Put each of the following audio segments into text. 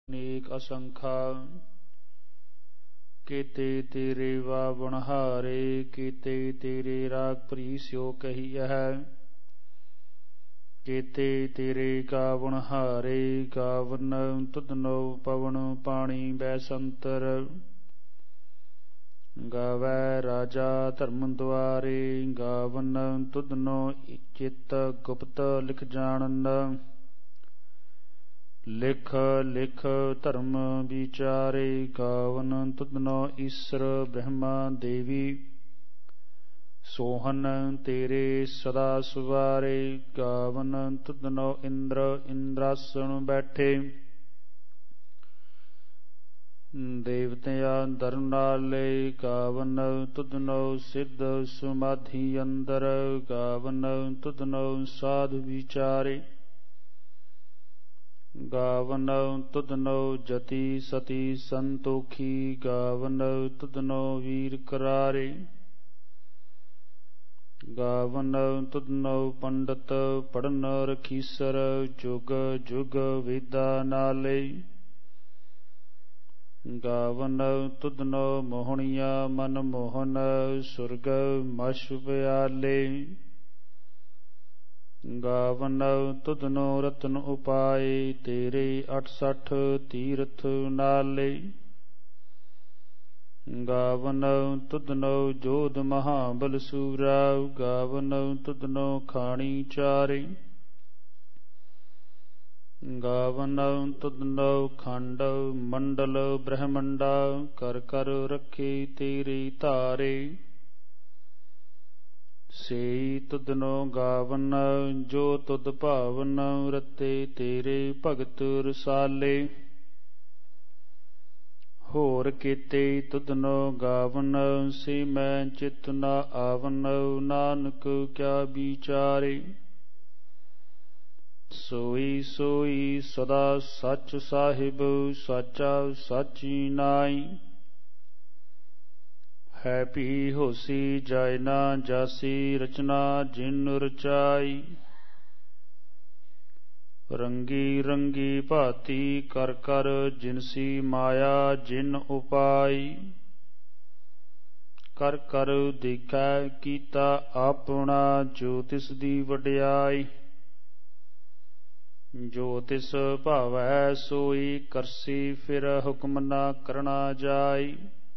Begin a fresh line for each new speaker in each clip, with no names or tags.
ਅਨੇਕ ਅਸੰਖਾ ਕੀਤੇ ਤੇਰੇ ਵਾਵਣਹਾਰੇ, ਕੀਤੇ ਤੇਰੇ ਰਾਗ ਪ੍ਰੀਸਿਓ ਕਹੀਐ। ਕੀਤੇ ਤੇਰੇ ਗਾਵਣਹਾਰੇ, ਗਾਵਨ ਤੁਧਨੋ ਪਵਨ ਪਾਣੀ ਬੈਸੰਤਰ। ਗਾਵੈ ਰਾਜਾ ਧਰਮ ਦੁਆਰੇ, ਗਾਵਨ ਤੁਧਨੋ ਚਿਤ ਗੁਪਤ ਲਿਖ ਜਾਣਨ। ਲਿਖ ਲਿਖ ਧਰਮ ਵਿਚਾਰੇ, ਗਾਵਨ ਤੁਧਨੋ ਈਸਰ ਬ੍ਰਹਮਾ ਦੇਵੀ। ਸੋਹਨ ਤੇਰੇ ਸਦਾ ਸੁਵਾਰੇ, ਗਾਵਨ ਤੁਧਨੋ ਇੰਦਰ ਇੰਦਰਾਸਣ ਬੈਠੇ। ਦੇਵਤਿਆਂ ਧਰਮ ਨਾਲੇ, ਗਾਵਨ ਤੁਧਨੋ ਸਿੱਧ ਸਮਾਧੀ ਅੰਦਰ। ਗਾਵਨ ਤੁਧਨੋ ਸਾਧੁ ਵਿਚਾਰੇ, ਗਾਵਨ ਤੁਧਨੋ ਜਤੀ ਸਤੀ ਸੰਤੋਖੀ। ਗਾਵਨ ਤੁਧਨੋ ਵੀਰ ਕਰਾਰੇ, ਗਾਵਨ ਤੁਧਨੋ ਪੰਡਤ ਪੜਨ ਰਖੀਸਰ। ਜੁਗ ਜੁਗ ਵੇਦਾਂ ਨਾਲੇ, ਗਾਵਨ ਤੁਧਨੋ ਮੋਹਣੀਆ ਮਨ ਮੋਹਨ। ਸੁਰਗ ਮਛ ਬਿਆਲੇ, ਗਾਵਨ ਤੁਧਨੋ ਰਤਨ ਉਪਾਏ। ਤੇਰੇ 68 ਤੀਰਥ ਨਾਲੇ, ਗਾਵਨ ਤੁਧਨੋ ਜੋਧ ਮਹਾਬਲ ਸੂਰਾ। ਗਾਵਨ ਤੁਧਨੋ ਖਾਣੀ ਚਾਰੇ, ਗਾਵਨ ਤੁਧਨੋ ਖੰਡ ਮੰਡਲ ਬ੍ਰਹਮੰਡਾ। ਕਰ ਕਰ ਰੱਖੇ ਤੇਰੇ ਧਾਰੇ, ਸੇਈ ਤੁਧਨੋ ਗਾਵਨ ਜੋ ਤੁਧ ਭਾਵਨ। ਰਤੇ ਤੇਰੇ ਭਗਤ ਰਸਾਲੇ, ਹੋਰ ਕੀਤੇ ਤੁਧਨੋ ਗਾਵਨ। ਸੇ ਮੈਂ ਚਿਤ ਨਾ ਆਵਨ, ਨਾਨਕ ਕਿਆ ਵਿਚਾਰੇ। ਸੋਈ ਸੋਈ ਸਦਾ ਸੱਚ ਸਾਹਿਬ, ਸਾਚਾ ਸਾਚੀ ਨਾਈ। ਹੈ ਭੀ ਹੋਸੀ ਜਾਇ ਨਾ ਜਾਸੀ, ਰਚਨਾ ਜਿਨ ਰਚਾਈ। ਰੰਗੀ ਰੰਗੀ ਭਾਤੀ ਕਰ ਕਰ, ਜਿਨਸੀ ਮਾਇਆ ਜਿਨ ਉਪਾਈ। ਕਰ ਕਰ ਦੇਖੈ ਕੀਤਾ ਆਪਣਾ, ਜੋ ਤਿਸ ਦੀ ਵਡਿਆਈ। ਜੋ ਤਿਸ ਭਾਵੈ ਸੋਈ ਕਰਸੀ, ਫਿਰ ਹੁਕਮ ਨਾ ਕਰਣਾ ਜਾਈ।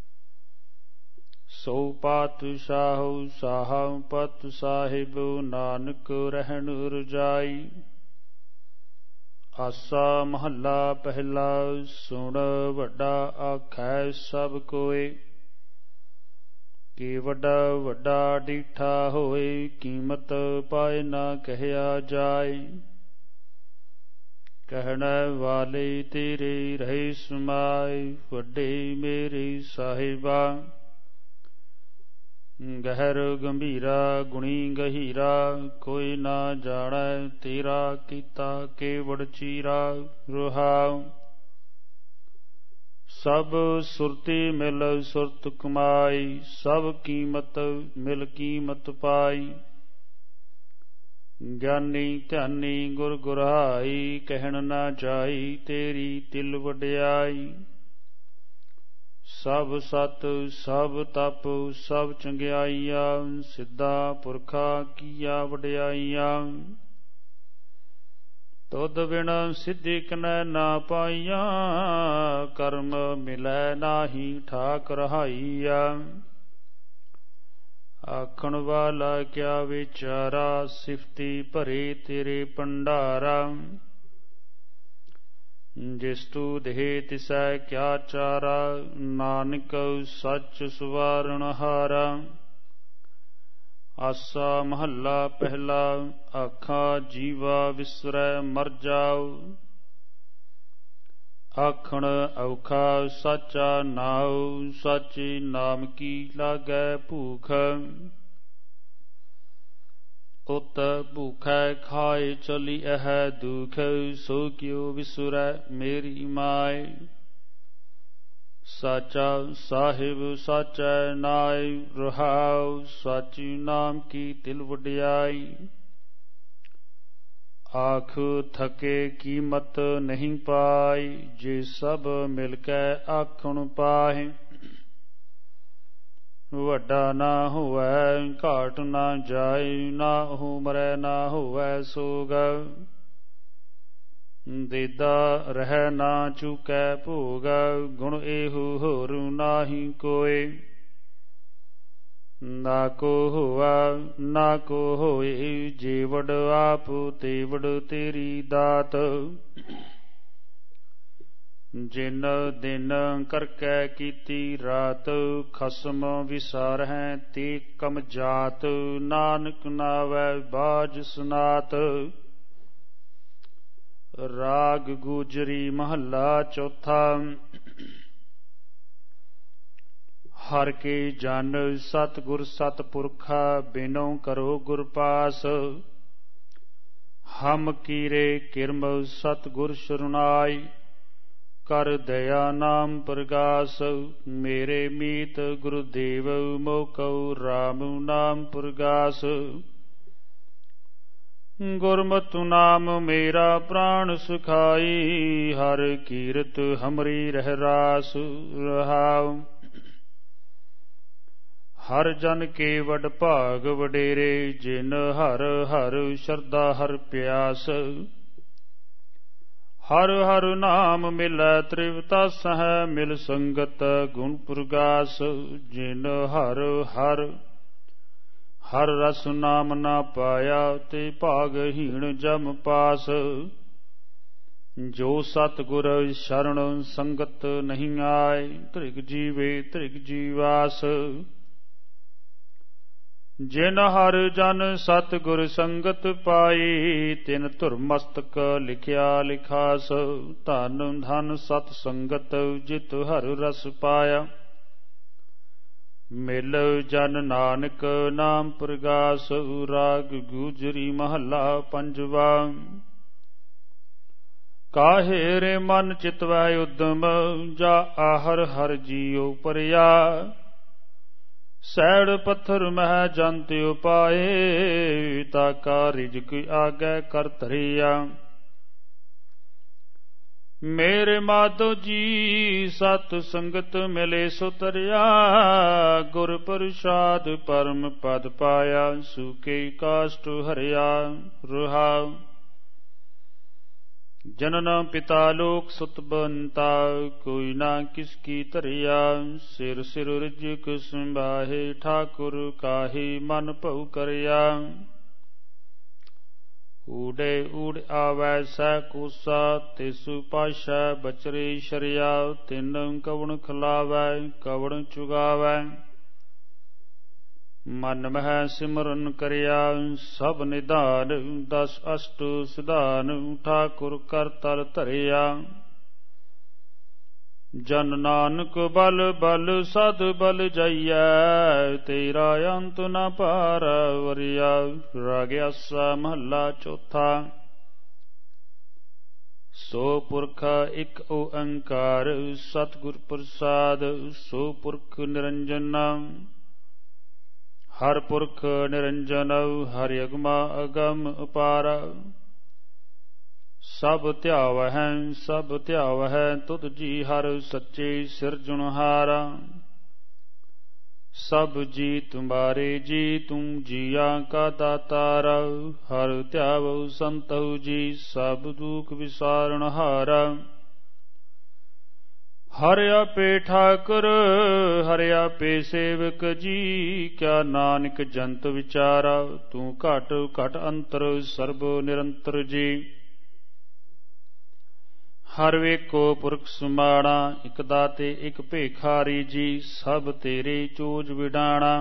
ਸੋ ਪਾਤਸ਼ਾਹੁ ਸਾਹਾ ਪਤ ਸਾਹਿਬ, ਨਾਨਕ ਰਹਿਣ ਰਜਾਈ। ਆਸਾ ਮਹੱਲਾ ਪਹਿਲਾ। ਸੁਣ ਵੱਡਾ ਆਖੈ ਸਭ ਕੋਇ, ਕਿ ਵੱਡਾ ਵੱਡਾ ਡੀਠਾ ਹੋਏ। ਕੀਮਤ ਪਾਏ ਨਾ ਕਹਿਆ ਜਾਏ, ਕਹਿਣ ਵਾਲੇ ਤੇਰੇ ਰਹੇ ਸਮਾਏ। ਵੱਡੇ ਮੇਰੇ ਸਾਹਿਬਾ, ਗਹਿਰ ਗੰਭੀਰਾ ਗੁਣੀ ਗਹੀਰਾ। ਕੋਈ ਨਾ ਜਾਣੈ ਤੇਰਾ ਕੀਤਾ ਕੇਵੜ ਚੀਰਾ। ਰਹਾਉ ਸਭ ਸੁਰਤੀ ਮਿਲ ਸੁਰਤ ਕਮਾਈ, ਸਭ ਕੀਮਤ ਮਿਲ ਕੀਮਤ ਪਾਈ। ਗਿਆਨੀ ਧਿਆਨੀ ਗੁਰ ਗੁਰਾਈ, ਕਹਿਣ ਨਾ ਜਾਈ ਤੇਰੀ ਤਿਲ ਵਡਿਆਈ। ਸਭ ਸਤ ਸਭ ਤਪ ਸਭ ਚੰਗਿਆਈਆਂ, ਸਿੱਧਾ ਪੁਰਖਾ ਕੀਆ ਵਡਿਆਈਆਂ। ਤੁਧ ਬਿਨ ਸਿੱਧੀ ਕਨੈ ਨਾ ਪਾਈਆਂ, ਕਰਮ ਮਿਲੈ ਨਾਹੀ ਠਾਕ ਰਹਾਈਆ। ਆਖਣ ਵਾਲਾ ਕਿਆ ਵਿਚਾਰਾ, ਸਿਫਤੀ ਭਰੇ ਤੇਰੇ ਭੰਡਾਰਾ। ਜਿਸ ਤੂ ਦੇਹ ਤਿਸੈ ਕਿਆ ਚਾਰਾ, ਨਾਨਕ ਸੱਚ ਸਵਾਰਣ ਹਾਰਾ। ਆਸਾ ਮਹੱਲਾ ਪਹਿਲਾ। ਆਖਾ ਜੀਵਾ ਵਿਸਰੈ ਮਰ ਜਾਉ, ਆਖਣ ਔਖਾ ਸਾਚਾ ਨਾਉ। ਸਾਚੇ ਨਾਮ ਕੀ ਲਾਗੈ ਭੂਖ, ਉਤ ਭੂਖੈ ਖਾਏ ਚਲੀਐ ਦੁਖ। ਸੋ ਕਿਉ ਵਿਸੁਰੈ ਮੇਰੀ ਮਾਇ, ਸਾਚਾ ਸਾਹਿਬ ਸਾਚੈ ਨਾਇ। ਰਹਾਉ ਸਾਚੀ ਨਾਮ ਕੀ ਤਿਲ ਵਡਿਆਈ। ਆਖ ਥਕੇ ਕੀਮਤ ਨਹੀਂ ਪਾਈ, ਜੇ ਸਭ ਮਿਲ ਕੇ ਆਖਣ ਪਾਹੇ। ਵੱਡਾ ਨਾ ਹੋਵੈ ਘਾਟ ਨਾ ਜਾਏ, ਨਾ ਉਹ ਮਰੈ ਨਾ ਹੋਵੈ ਸੋਗ। ਦੇਦਾ ਰਹਿ ਨਾ ਚੁਕੈ ਭੋਗ, ਗੁਣ ਇਹੋ ਹੋਰ ਨਾਹੀ ਕੋਇ। ਨਾ ਕੋ ਹੋਆ ਨਾ ਕੋ ਹੋਏ, ਜੇ ਵਡ ਆਪ ਤੇ ਵਡ ਤੇਰੀ ਦਾਤ। ਜਿਨ ਦਿਨ ਕਰਕੈ ਕੀਤੀ ਰਾਤ, ਖਸਮ ਵਿਸਾਰਹਿ ਤੇ ਕਮ ਜਾਤ। ਨਾਨਕ ਨਾਵੈ ਬਾਝ ਸਨਾਤ। ਰਾਗ ਗੁਜਰੀ ਮਹੱਲਾ ਚੌਥਾ। ਹਰਿ ਕੇ ਜਨ ਸਤਿਗੁਰ ਸਤਿਪੁਰਖਾ, ਬਿਨੋ ਕਰੋ ਗੁਰ ਪਾਸ। ਹਮ ਕੀਰੇ ਕਿਰਮ ਸਤਿਗੁਰ ਸਰੁਨਾਈ, ਕਰ ਦਇਆ ਨਾਮ ਪ੍ਰਗਾਸ। ਮੇਰੇ ਮੀਤ ਗੁਰੁਦੇਵ ਮੋਕਉ, ਰਾਮ ਨਾਮ ਪ੍ਰਗਾਸ। ਗੁਰਮਤਿ ਨਾਮ ਮੇਰਾ ਪ੍ਰਾਣ ਸੁਖਾਈ, ਹਰਿ ਕੀਰਤ ਹਮਰੀ ਰਹਿ ਰਾਸ। ਰਹਾਉ ਹਰ ਜਨ ਕੇ ਵਡ ਭਾਗ ਵਡੇਰੇ, ਜਿਨ ਹਰ ਹਰ ਸ਼ਰਧਾ ਹਰ ਪਿਆਸ। ਹਰ ਹਰ ਨਾਮ ਮਿਲੈ ਤ੍ਰਿਵਤਾਸਹਿ, ਮਿਲ ਸੰਗਤ ਗੁਣ ਪ੍ਰਗਾਸ। ਜਿਨ ਹਰ ਹਰ ਹਰ ਰਸ ਨਾਮ ਨਾ ਪਾਇਆ, ਤੇ ਭਾਗਹੀਣ ਜਮ ਪਾਸ। ਜੋ ਸਤਿਗੁਰ ਸ਼ਰਨ ਸੰਗਤ ਨਹੀਂ ਆਏ, ਧ੍ਰਿਗ ਜੀਵੇ ਧ੍ਰਿਗ ਜੀਵਾਸ। ਜਿਨ ਹਰ ਜਨ ਸਤਿਗੁਰ ਸੰਗਤ ਪਾਈ, ਤਿਨ ਧੁਰ ਮਸਤਕ ਲਿਖਿਆ ਲਿਖਾਸ। ਧਨ ਧਨ ਸਤ ਸੰਗਤ, ਜਿਤ ਹਰ ਰਸ ਪਾਇਆ। ਮਿਲ ਜਨ ਨਾਨਕ ਨਾਮ ਪ੍ਰਗਾਸ। ਰਾਗ ਗੁਜਰੀ ਮਹੱਲਾ ਪੰਜਵਾ। ਕਾਹੇ ਰੇ ਮਨ ਚਿਤਵੈ ਉਦਮ, ਜਾ ਆਹਰ ਹਰ ਜੀਉ ਪਰਿਆ। ਸੈੜ ਪੱਥਰ ਮਹਿ ਜੰਤ ਉਪਾਏ, ਤਾਕਾ ਰਿਜਕ ਆਗੈ ਕਰ ਧਰਿਆ। ਮੇਰੇ ਮਾਧੋ ਜੀ ਸਤ ਸੰਗਤ ਮਿਲੇ ਸੋ ਤਰਿਆ, ਗੁਰ ਪ੍ਰਸਾਦ ਪਰਮ ਪਦ ਪਾਇਆ। ਸੂਕੇ ਕਾਸ਼ਟ ਹਰਿਆ। ਰਹਾਉ ਜਨਨ ਪਿਤਾ ਲੋਕ ਸੁਤ ਬੰਤਾ, ਕੋਈ ਨਾ ਕਿਸ ਕੀ ਧਰਿਆ। ਸਿਰ ਸਿਰ ਰਿਜਕ ਸੰਭਾਹੇ, ਠਾਕੁਰ ਕਾਹੀ ਮਨ ਭਉ ਕਰਿਆ। ਊੜੇ ਊੜ ਆਵੈ ਸਹਿ ਕੋਸਾ, ਤਿਸੁ ਪਾਸ਼ੈ ਬਚਰੇ ਸ਼ਰਿਆ। ਤਿਨ ਕਵਣ ਖਿਲਾਵੈ ਕਵਣ ਚੁਗਾਵੈ, ਮਨ ਮਹਿ ਸਿਮਰਨ ਕਰਿਆ। ਸਭ ਨਿਧਾਨ ਦਸ ਅਸ਼ਟ ਸਿਧਾਨ, ਠਾਕੁਰ ਕਰ ਤਲ ਧਰਿਆ। ਜਨ ਨਾਨਕ ਬਲ ਬਲ ਸਦ ਬਲ ਜਾਈਐ, ਤੇਰਾ ਅੰਤ ਨ ਪਾਰ ਵਰਿਆ। ਰਾਗ ਆਸਾ ਮਹੱਲਾ ਚੌਥਾ। ਸੋ ਪੁਰਖ ਇਕ ਓੰਕਾਰ, ਸਤਿਗੁਰ ਪ੍ਰਸਾਦ। ਸੋ ਪੁਰਖ ਨਿਰੰਜਨ, ਹਰ ਪੁਰਖ ਨਿਰੰਜਨ। ਹਰਿ ਅਗਮਾ ਅਗਮ ਅਪਾਰ, ਸਭ ਧਿਆਵਹਿ ਤੁਧ ਜੀ। ਹਰ ਸੱਚੇ ਸਿਰਜਣਹਾਰਾ, ਸਭ ਜੀ ਤੁਮਾਰੇ ਜੀ। ਤੁਮ ਜੀਆ ਕਾ ਦਾਤਾਰਾ, ਹਰ ਧਿਆਵਉ ਸੰਤਉ ਜੀ। ਸਭ ਦੁਖ ਵਿਸਾਰਣਹਾਰਾ, ਹਰਿ ਆਪੇ ਠਾਕੁਰ ਹਰਿ ਆਪੇ ਸੇਵਕ ਜੀ। ਕਿਆ ਨਾਨਕ ਜੰਤ ਵਿਚਾਰਾ, ਤੂੰ ਘਟ ਘਟ ਅੰਤਰ ਸਰਬ ਨਿਰੰਤਰ ਜੀ। ਹਰ ਵੇਖੋ ਪੁਰਖ ਸੁਮਾਣਾ, ਇਕ ਦਾਤੇ ਇਕ ਭੇਖਾਰੀ ਜੀ। ਸਭ ਤੇਰੇ ਚੋਜ ਵਿਡਾਣਾ,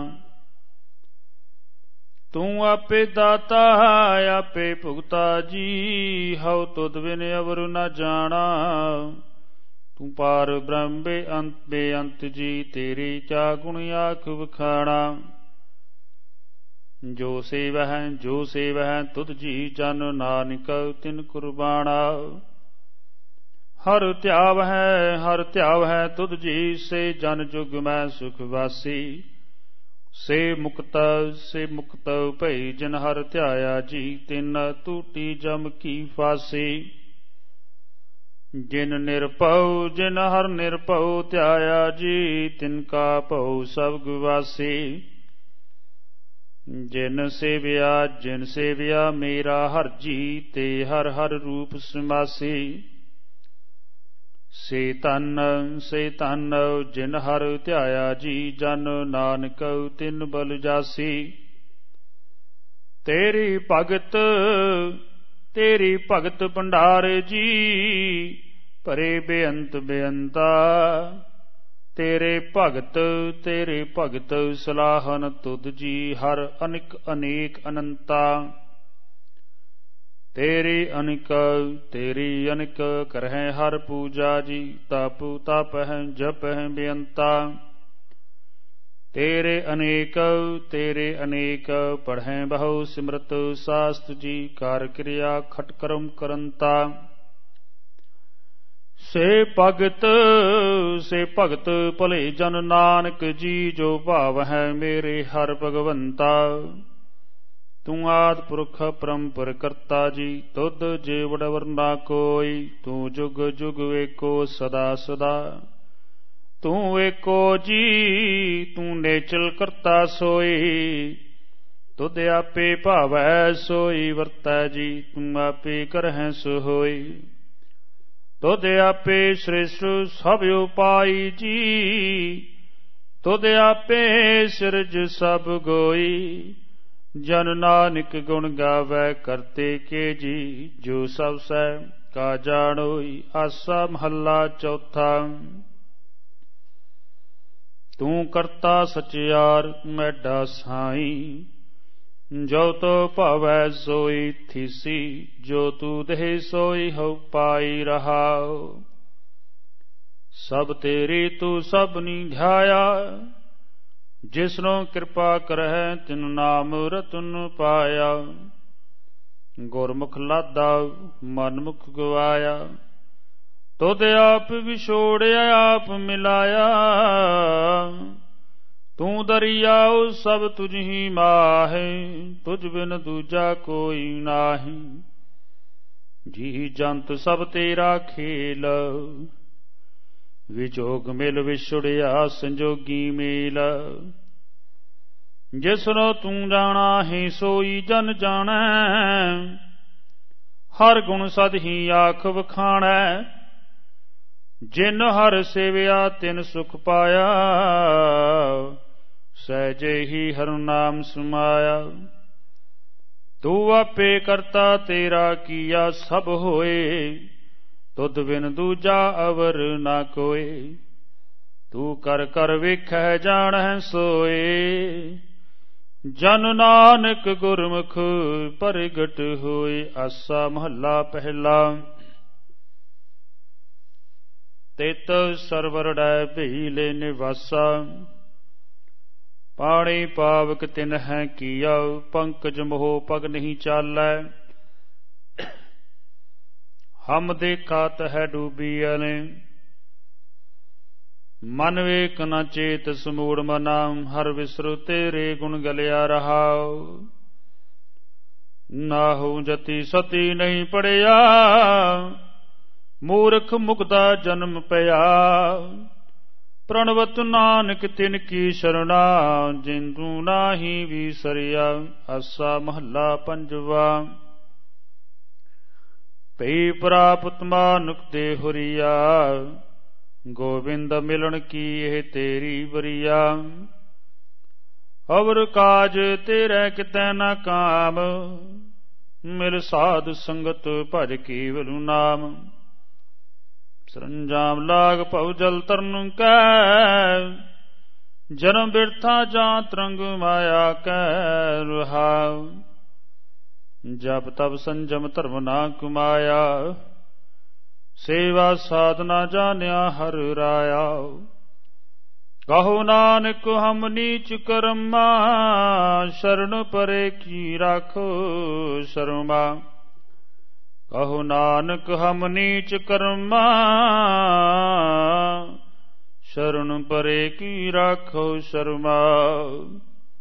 ਤੂੰ ਆਪੇ ਦਾਤਾ ਆਪੇ ਭੁਗਤਾ ਜੀ। ਹਉ ਤੁਧ ਬਿਨ ਅਵਰ ਨ ਜਾਣਾ, ਤੂੰ ਪਾਰ ਬ੍ਰਹਮ ਬੇਅੰਤ ਜੀ। ਤੇਰੇ ਕਿਆ ਗੁਣ ਆਖ ਵਖਾਣਾ। ਜੋ ਸੇਵਹਿ ਤੁਧ ਜੀ ਜਨ, ਨਾਨਕ ਤਿਨ ਕੁਰਬਾਣਾ। ਹਰ ਧਿਆਵਹਿ ਤੁਧ ਜੀ, ਸੇ ਜਨ ਜੁਗ ਮੈਂ ਸੁਖ ਵਾਸੀ। ਸੇ ਮੁਕਤ ਭਈ ਜਿਨ ਹਰ ਧਿਆਇਆ ਜੀ। ਤਿਨ ਟੂਟੀ ਜਮ ਕੀ ਫਾਸੀ। ਜਿਨ ਨਿਰਭਉ ਜਿਨ ਹਰ ਨਿਰਭਉ ਧਿਆਇਆ ਜੀ। ਤਿਨ ਕਾ ਭਉ ਸਭ ਗੁਵਾਸੀ। ਜਿਨ ਸੇਵਿਆ ਮੇਰਾ ਹਰ ਜੀ। ਤੇ ਹਰ ਹਰ ਰੂਪ ਸਮਾਸੀ। ਸੇ ਧਨ ਜਿਨ ਹਰ ਧਿਆਇਆ ਜੀ। ਜਨ ਨਾਨਕ ਤਿਨ ਬਲ ਜਾਸੀ। ਤੇਰੀ ਭਗਤ ਭੰਡਾਰ ਜੀ। ਭਰੇ ਬੇਅੰਤਾ। ਤੇਰੇ ਭਗਤ ਸਲਾਹਨ ਤੁਧ ਜੀ। ਹਰ ਅਨੇਕ ਅਨੰਤਾ। ਤੇਰੀ ਅਨਿਕ ਕਰਹਿ ਹਰ ਪੂਜਾ ਜੀ। ਤਪਹਿ ਜਪਹਿ ਬੇਅੰਤਾ। ਤੇਰੇ ਅਨੇਕ ਪੜ੍ਹੈ ਬਹੁ ਸਿਮਰਤ ਸਾਸਤ ਜੀ। ਕਰ ਕਿਰਿਆ ਖਟ ਕਰਮ ਕਰੰਤਾ। ਸੇ ਭਗਤ ਭਲੇ ਜਨ ਨਾਨਕ ਜੀ। ਜੋ ਭਾਵ ਹੈ ਮੇਰੇ ਹਰ ਭਗਵੰਤਾ। ਤੂੰ ਆਦਿ ਪੁਰਖ ਪਰੰਪਰ ਕਰਤਾ ਜੀ। ਤੁਧ ਜੇ ਵਡਵਰ ਨਾ ਕੋਈ। ਤੂੰ ਜੁਗ ਜੁਗ ਏਕੋ ਸਦਾ ਸਦਾ। ਤੂੰ ਏਕੋ ਜੀ ਤੂੰ ਨੇਚਲ ਕਰਤਾ ਸੋਈ। ਤੁਧ ਆਪੇ ਭਾਵੈ ਸੋਈ ਵਰਤੈ ਜੀ। ਤੂੰ ਆਪੇ ਕਰਹਿ ਸੋ ਹੋਈ। ਤੁਧ ਆਪੇ ਸ੍ਰਿਸ਼ਟ ਸਭ ਉਪਾਈ ਜੀ। ਤੁਧ ਆਪੇ ਸਿਰਜ ਸਭ ਗੋਈ। ਜਨ ਨਾਨਕ ਗੁਣ ਗਾਵੈ ਕਰਤੇ ਕੇ ਜੀ। ਜੋ ਸਭ ਸੈ ਕਾ ਜਾਣੋਈ। ਆਸਾ ਮਹੱਲਾ ਚੌਥਾ। ਤੂੰ ਕਰਤਾ ਸਚਿਆਰ ਮੈਡਾ ਸਾਈ। ਜੋ ਤੋ ਭਾਵੈ ਸੋਈ ਥੀਸੀ। ਜੋ ਤੂ ਦੇਹ ਸੋਈ ਹਉ ਪਾਈ ਰਹਾਉ। ਸਭ ਤੇਰੀ ਤੂੰ ਸਭਨੀ ਧਿਆਇਆ। ਜਿਸਨੂੰ ਕਿਰਪਾ ਕਰਹਿ ਤਿਨ ਨਾਮ ਰਤਨ ਪਾਇਆ। ਗੁਰਮੁਖ ਲਾਦਾ ਮਨਮੁਖ ਗਵਾਇਆ। ਤੁਧ ਆਪ ਵਿਛੋੜਿਆ ਆਪ ਮਿਲਾਇਆ। ਤੂੰ ਦਰਿਆਉ ਸਭ ਤੁਝ ਹੀ ਮਾਹੇ। ਤੁਝ ਬਿਨ ਦੂਜਾ ਕੋਈ ਨਾਹੀ। ਜੀ ਜੰਤ ਸਭ ਤੇਰਾ ਖੇਲ। ਵਿਜੋਗ ਮਿਲ ਵਿਛੁੜਿਆ ਸੰਜੋਗੀ ਮੇਲ। ਜਿਸਨੂੰ ਤੂੰ ਜਾਣਾ ਹੈ ਸੋਈ ਜਨ ਜਾਣੈ। ਹਰ ਗੁਣ ਸਦ ਹੀ ਆਖ ਵਖਾਣੈ। ਜਿਨ ਹਰ ਸੇਵਿਆ ਤਿਨ ਸੁਖ ਪਾਇਆ। ਸਹਿਜੇ ਹੀ ਹਰਿ ਨਾਮ ਸਮਾਇਆ। ਤੂੰ ਆਪੇ ਕਰਤਾ ਤੇਰਾ ਕੀਆ ਸਭ ਹੋਏ। ਤੁਧ ਬਿਨ ਦੂਜਾ ਅਵਰ ਨਾ ਕੋਇ। ਤੂੰ ਕਰ ਕਰ ਵੇਖੈ ਜਾਣੈ ਸੋਏ। ਜਨ ਨਾਨਕ ਗੁਰਮੁਖ ਪ੍ਰਗਟ ਹੋਏ। ਆਸਾ ਮਹੱਲਾ ਪਹਿਲਾ। ਤਿਤ ਸਰਵਰ ਡੈ ਭੀਲੇ ਨਿਵਾਸਾ। ਪਾਣੀ ਪਾਵਕ ਤਿਨ ਹੈ ਕੀਆ। ਪੰਕਜ ਮੋਹ ਪਗ ਨਹੀਂ ਚਾਲੈ। ਹਮ ਦੇਖਾ ਤਹਿ ਡੂਬੀਐ ਨੇ। ਮਨ ਵੇਖ ਨ ਚੇਤ ਸਮੂੜ ਮਨਾ। ਹਰ ਵਿਸਰੂ ਤੇਰੇ ਗੁਣ ਗਲਿਆ ਰਹਾਉ। ਨਾਹੂ ਜਤੀ ਸਤੀ ਨਹੀਂ ਪੜਿਆ। ਮੂਰਖ ਮੁਕਤਾ ਜਨਮ ਪਿਆ। ਪ੍ਰਣਵਤ ਨਾਨਕ ਤਿਨ ਕੀ ਸ਼ਰਣਾ। ਜਿੰਦੂ ਨਾਹੀ ਵੀਸਰਿਆ। ਆਸਾ ਮਹੱਲਾ ਪੰਜਵਾ। ਭਈ ਪ੍ਰਾਪਤ ਮਾਨੁਖ ਦੇ ਹੁਰੀਆ। ਗੋਬਿੰਦ ਮਿਲਣ ਕੀ ਇਹ ਤੇਰੀ ਬਰੀਆ। ਅਵਰ ਕਾਜ ਤੇਰੇ ਕਿਤੈ ਨਾ ਕਾਮ। ਮਿਲ ਸਾਧ ਸੰਗਤ ਭਜ ਕੇਵਲ ਨਾਮ। ਸਰੰਜਾਮ ਲਾਗ ਭਉ ਜਲ ਤਰਨ ਕੈ। ਜਨਮ ਬਿਰਥਾ ਜਾਂ ਤਰੰਗ ਮਾਇਆ ਕੈ ਰਹਾਉ। ਜਪ ਤਪ ਸੰਜਮ ਧਰਮ ਨਾ ਕੁਮਾਇਆ। ਸੇਵਾ ਸਾਧਨਾ ਜਾਣਿਆ ਹਰ ਰਾਇਆ। ਕਹੋ ਨਾਨਕ ਹਮ ਨੀਚ ਕਰਮਾ। ਸ਼ਰਨ ਪਰੇ ਕੀ ਰਾਖੋ ਸ਼ਰਮਾ। ਕਹੋ ਨਾਨਕ ਹਮ ਨੀਚ ਕਰਮਾ। ਸ਼ਰਨ ਪਰੇ ਕੀ ਰਾਖੋ ਸ਼ਰਮਾ।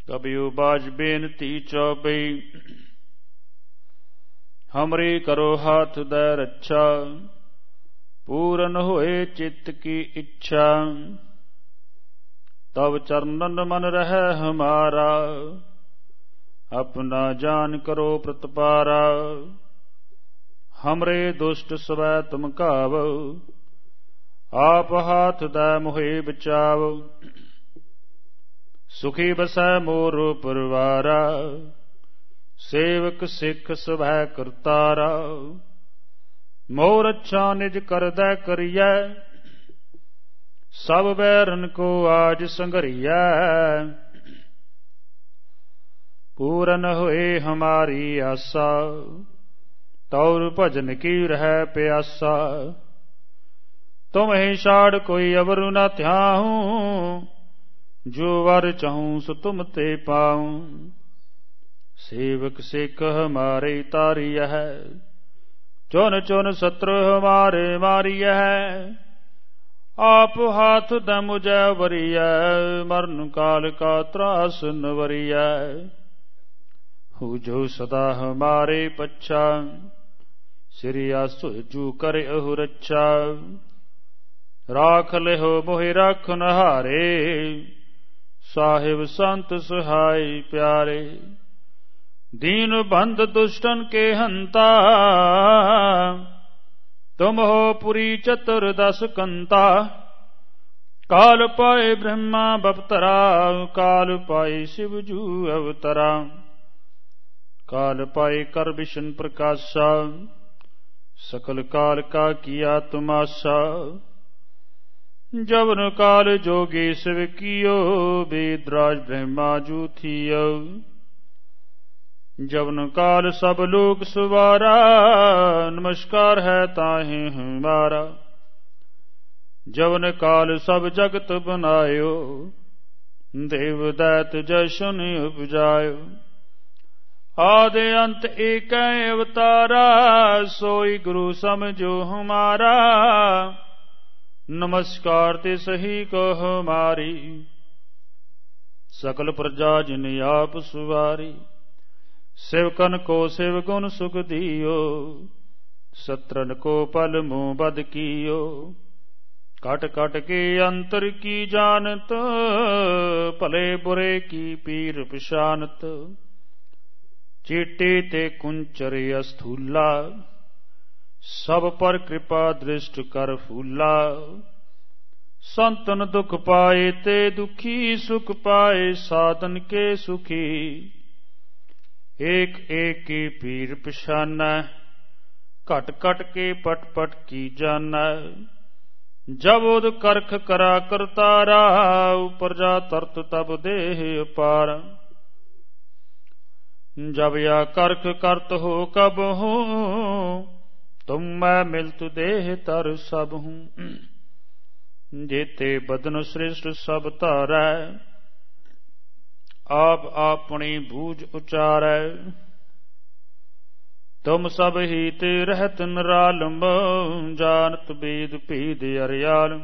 कबियो बाज बेनती चौबई, हमरी करो हाथ दै रक्षा, पूरन होए चित्त की इच्छा। तब चरणन मन रह हमारा, अपना जान करो प्रतपारा। हमरे दुष्ट स्वै तुम कावो, आप हाथ दै मोहे बचावो। सुखी बसै मोर परवारा, सेवक सिख सभै करतारा। मोर अच्छा निज कर दै करियै, सब बैरन को आज संघरियै। पूरन होए हमारी आशा, तौर भजन की रह प्यासा। तुम ही छाड़ कोई अवरु न ध्याऊं, जो वर चाहूं सो तुम ते पाऊं। सेवक सिख हमारे तारिय है, चुन चुन शत्रु हमारे मारिय है। आप हाथ दै मुझे वरिय, मरण काल का त्रास न वरिय। हु जो सदा हमारे पच्छा, सिरिया सुजू करे अहु रक्षा। राख लेहो मोहि राखन हारे, साहिब संत सहाय प्यारे। दीन बंद दुष्टन के हंता, तुम हो पुरी चतुर्दश कंता। काल पाए ब्रह्मा बपतरा, काल पाए शिव जू अवतरा। काल पाए कर विष्णु प्रकाशा, सकल काल का किया तुमाशा। जवन काल जोगी शिव कियो, वेदराज ब्रह्मा जू थियो। जवन काल सब लोग सुवारा, नमस्कार है ताहि हमारा। जवन काल सब जगत बनायो, देव दैत जशन उपजायो। आदि अंत एक अवतारा, सोई गुरु समझो हमारा। नमस्कार ते सही को हमारी, सकल प्रजा जिन आप सुवारी। सेवकन को शिव गुण सुख दियो, शत्रन को पल मुँह बद कियो। कट कट के अंतर की जानत, भले बुरे की पीर पिशानत। चीटे ते कुंचर अस्थूला, सब पर कृपा दृष्ट कर फूला। संतन दुख पाए ते दुखी, सुख पाए साधन के सुखी। एक एक की पीर पिशाना, घट घट के पट पट की जाना। जब उद करख करा करतारा, ऊपर जा तरत तब देह अपार। जब या करख करत हो कब हूँ, तुम मैं मिलत देह तर सब हूँ। जेते बदन श्रेष्ठ सब तारै, आप अपनी बूझ उचारै। तुम सब ही ते रहत निरालम, जानत वेद भेद अरियाल।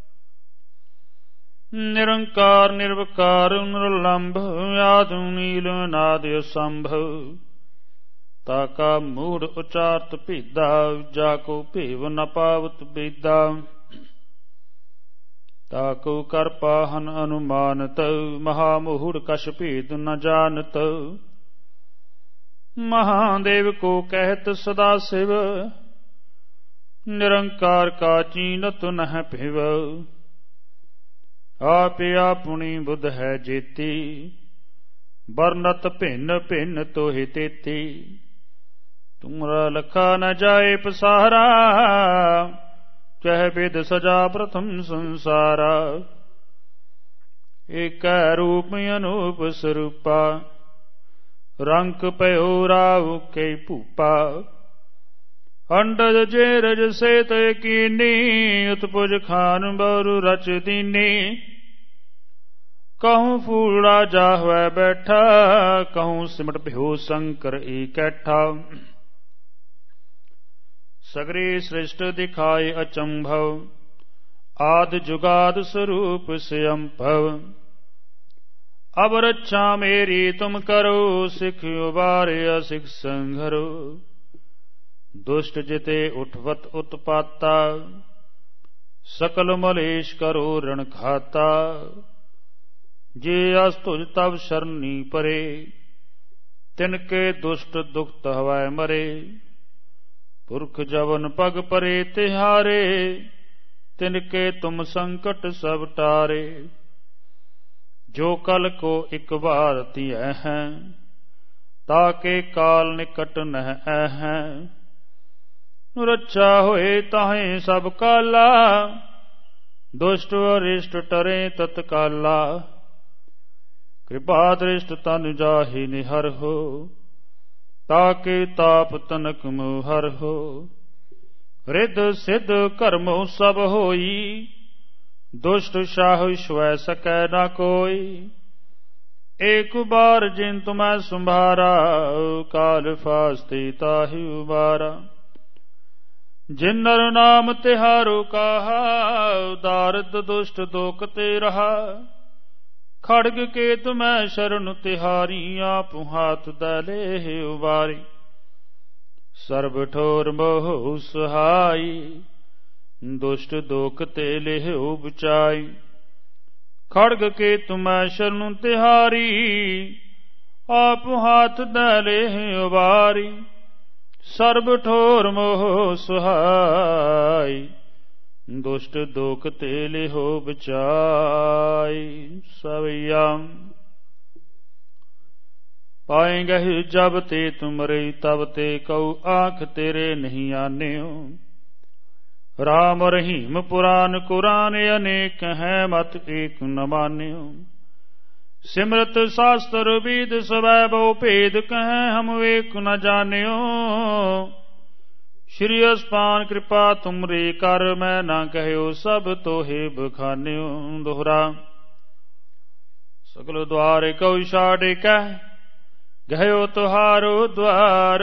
निरंकार निर्विकार निरलंभ, आदि नील नाद असंभव। ताका मूढ़ उचारत भेदा, जाको भेव न पावत बेदा। ताको कर पाहन अनुमानत, महामूढ़ कछ भेद न जानत। महादेव को कहत सदा शिव, निरंकार का चीनत नह भिव। आप अपनी बुध है जेती, बरनत भिन्न भिन्न तोहि तेती। तुमरा लखा न जाए पसारा, कह विद सजा प्रथम संसारा। एक रूप अनूप स्वरूपा, रंक पयो राव के भूपा। अंडज जेरज से तय कीनी, उत्पुज खान बरु रच दीनी। कहूँ फूला जाहवै बैठा, कहूँ सिमट भ्यो शंकर इकैठा। सगरी सृष्ट दिखाए अचंभव, आदि जुगाद स्वरूप स्वयं भव। ਅਬ ਰੱਛਾ ਮੇਰੀ ਤੁਮ ਕਰੋ, ਸਿੱਖ ਉਬਾਰਿਆ ਸਿੱਖ ਸੰਘਰੋ। ਦੁਸ਼ਟ ਜਿਤੇ ਉਠਵਤ ਉਤਪਾਤਾ, ਸਕਲ ਮਲੇਸ਼ ਕਰੋ ਰਣ ਖਾਤਾ। ਜੇ ਅਸ ਤੁਜ ਤਬ ਸ਼ਰਨੀ ਪਰੇ, ਤਿਨਕੇ ਦੁਸ਼ਟ ਦੁਖਤ ਹਵੈ ਮਰੇ। ਪੁਰਖ ਜਵਨ ਪਗ ਪਰੇ ਤਿਹਾਰੇ, ਤਿਨਕੇ ਤੁਮ ਸੰਕਟ ਸਭ ਟਾਰੇ। ਜੋ ਕਲ ਕੋ ਇਕ ਬਾਰ ਧੀਐ ਹੈ, ਤਾਕੇ ਕਾਲ ਨਿਕਟ ਨਹਿ ਐਹੈ। ਰੱਛਾ ਹੋਏ ਤਾਹੇ ਸਭ ਕਾਲਾ, ਦੁਸ਼ਟ ਅਰਿਸ਼ਟ ਟਰੇ ਤਤਕਾਲਾ। ਕਿਰਪਾ ਦ੍ਰਿਸ਼ਟ ਤਨ ਜਾਹਿ ਨਿਹਰ ਹੋ, ਤਾਕੇ ਤਾਪ ਤਨਕ ਮੁਹਰ ਹੋ। ਰਿੱਧ ਸਿੱਧ ਕਰਮੋ ਸਭ ਹੋਈ, ਦੁਸ਼ਟ ਸ਼ਾਹ ਛੁਐ ਸਕੈ ਨਾ ਕੋਈ। ਏਕ ਬਾਰ ਜਿਨ ਤੁਮੈ ਸੰਭਾਰਾ, ਕਾਲ ਫਾਸਤੇ ਤਾਹਿ ਉਬਾਰਾ। ਜਿਨ ਨਰ ਨਾਮ ਤਿਹਾਰੋ ਕਾਹਾ, ਦਾਰਦ ਦੁਸ਼ਟ ਦੋਖ ਤੇ ਰਹਾ। ਖੜਗ ਕੇ ਤੁਮੈ ਸ਼ਰਨ ਤਿਹਾਰੀ, ਆਪੁ ਹਾਥ ਦੈ ਲੇਹਿ ਉਬਾਰੀ। ਸਰਬ ਠੋਰ ਮੋਹ ਸਹਾਈ, ਦੁਸ਼ਟ ਦੋਖ ਤੇ ਲੇਹੁ ਬਚਾਈ। ਖੜਗ ਕੇ ਤੁਮੈ ਸ਼ਰਨ ਤਿਹਾਰੀ, ਆਪੁ ਹਾਥ ਦੈ ਲੇਹਿ ਉਬਾਰੀ। ਸਰਬ ਠੋਰ ਮੋਹ ਸੁਹਾਈ, ਦੁਸ਼ਟ ਦੋਖ ਤੇ ਲੇਹੁ ਬਚਾਈ। ਸਵਈਆ ਪਾਏਂਗਹਿ ਜਬ ਤੇ ਤੁਮਰੇ, ਤਬ ਤੇ ਕਉ ਆਖ ਤੇਰੇ ਨਹੀਂ ਆਨਿਓ। ਰਾਮ ਰਹੀਮ ਪੁਰਾਨ ਕੁਰਾਨ, ਅਨੇਕ ਹੈ ਮਤ ਏਕ ਨ ਮਾਨਿਓ। ਸਿਮਰਤ ਸ਼ਾਸਤਰ ਵੇਦ ਸਵੈ ਬਹੁ ਭੇਦ, ਕਹੈ ਹਮ ਏਕ ਨ ਜਾਣਿਓ। ਸ਼੍ਰੀ ਅਸਪਾਨ ਕਿਰਪਾ ਤੁਮਰੀ ਕਰ, ਮੈਂ ਨਾ ਕਹਿਓ ਸਭ ਤੋਹਿ ਬਖਾਨਿਓ। ਦੋਹਰਾ ਸਗਲ ਦੁਆਰ ਕਉ ਛਾੜਿ ਕਹਿ, ਗਇਓ ਤੁਹਾਰੋ ਦੁਆਰ।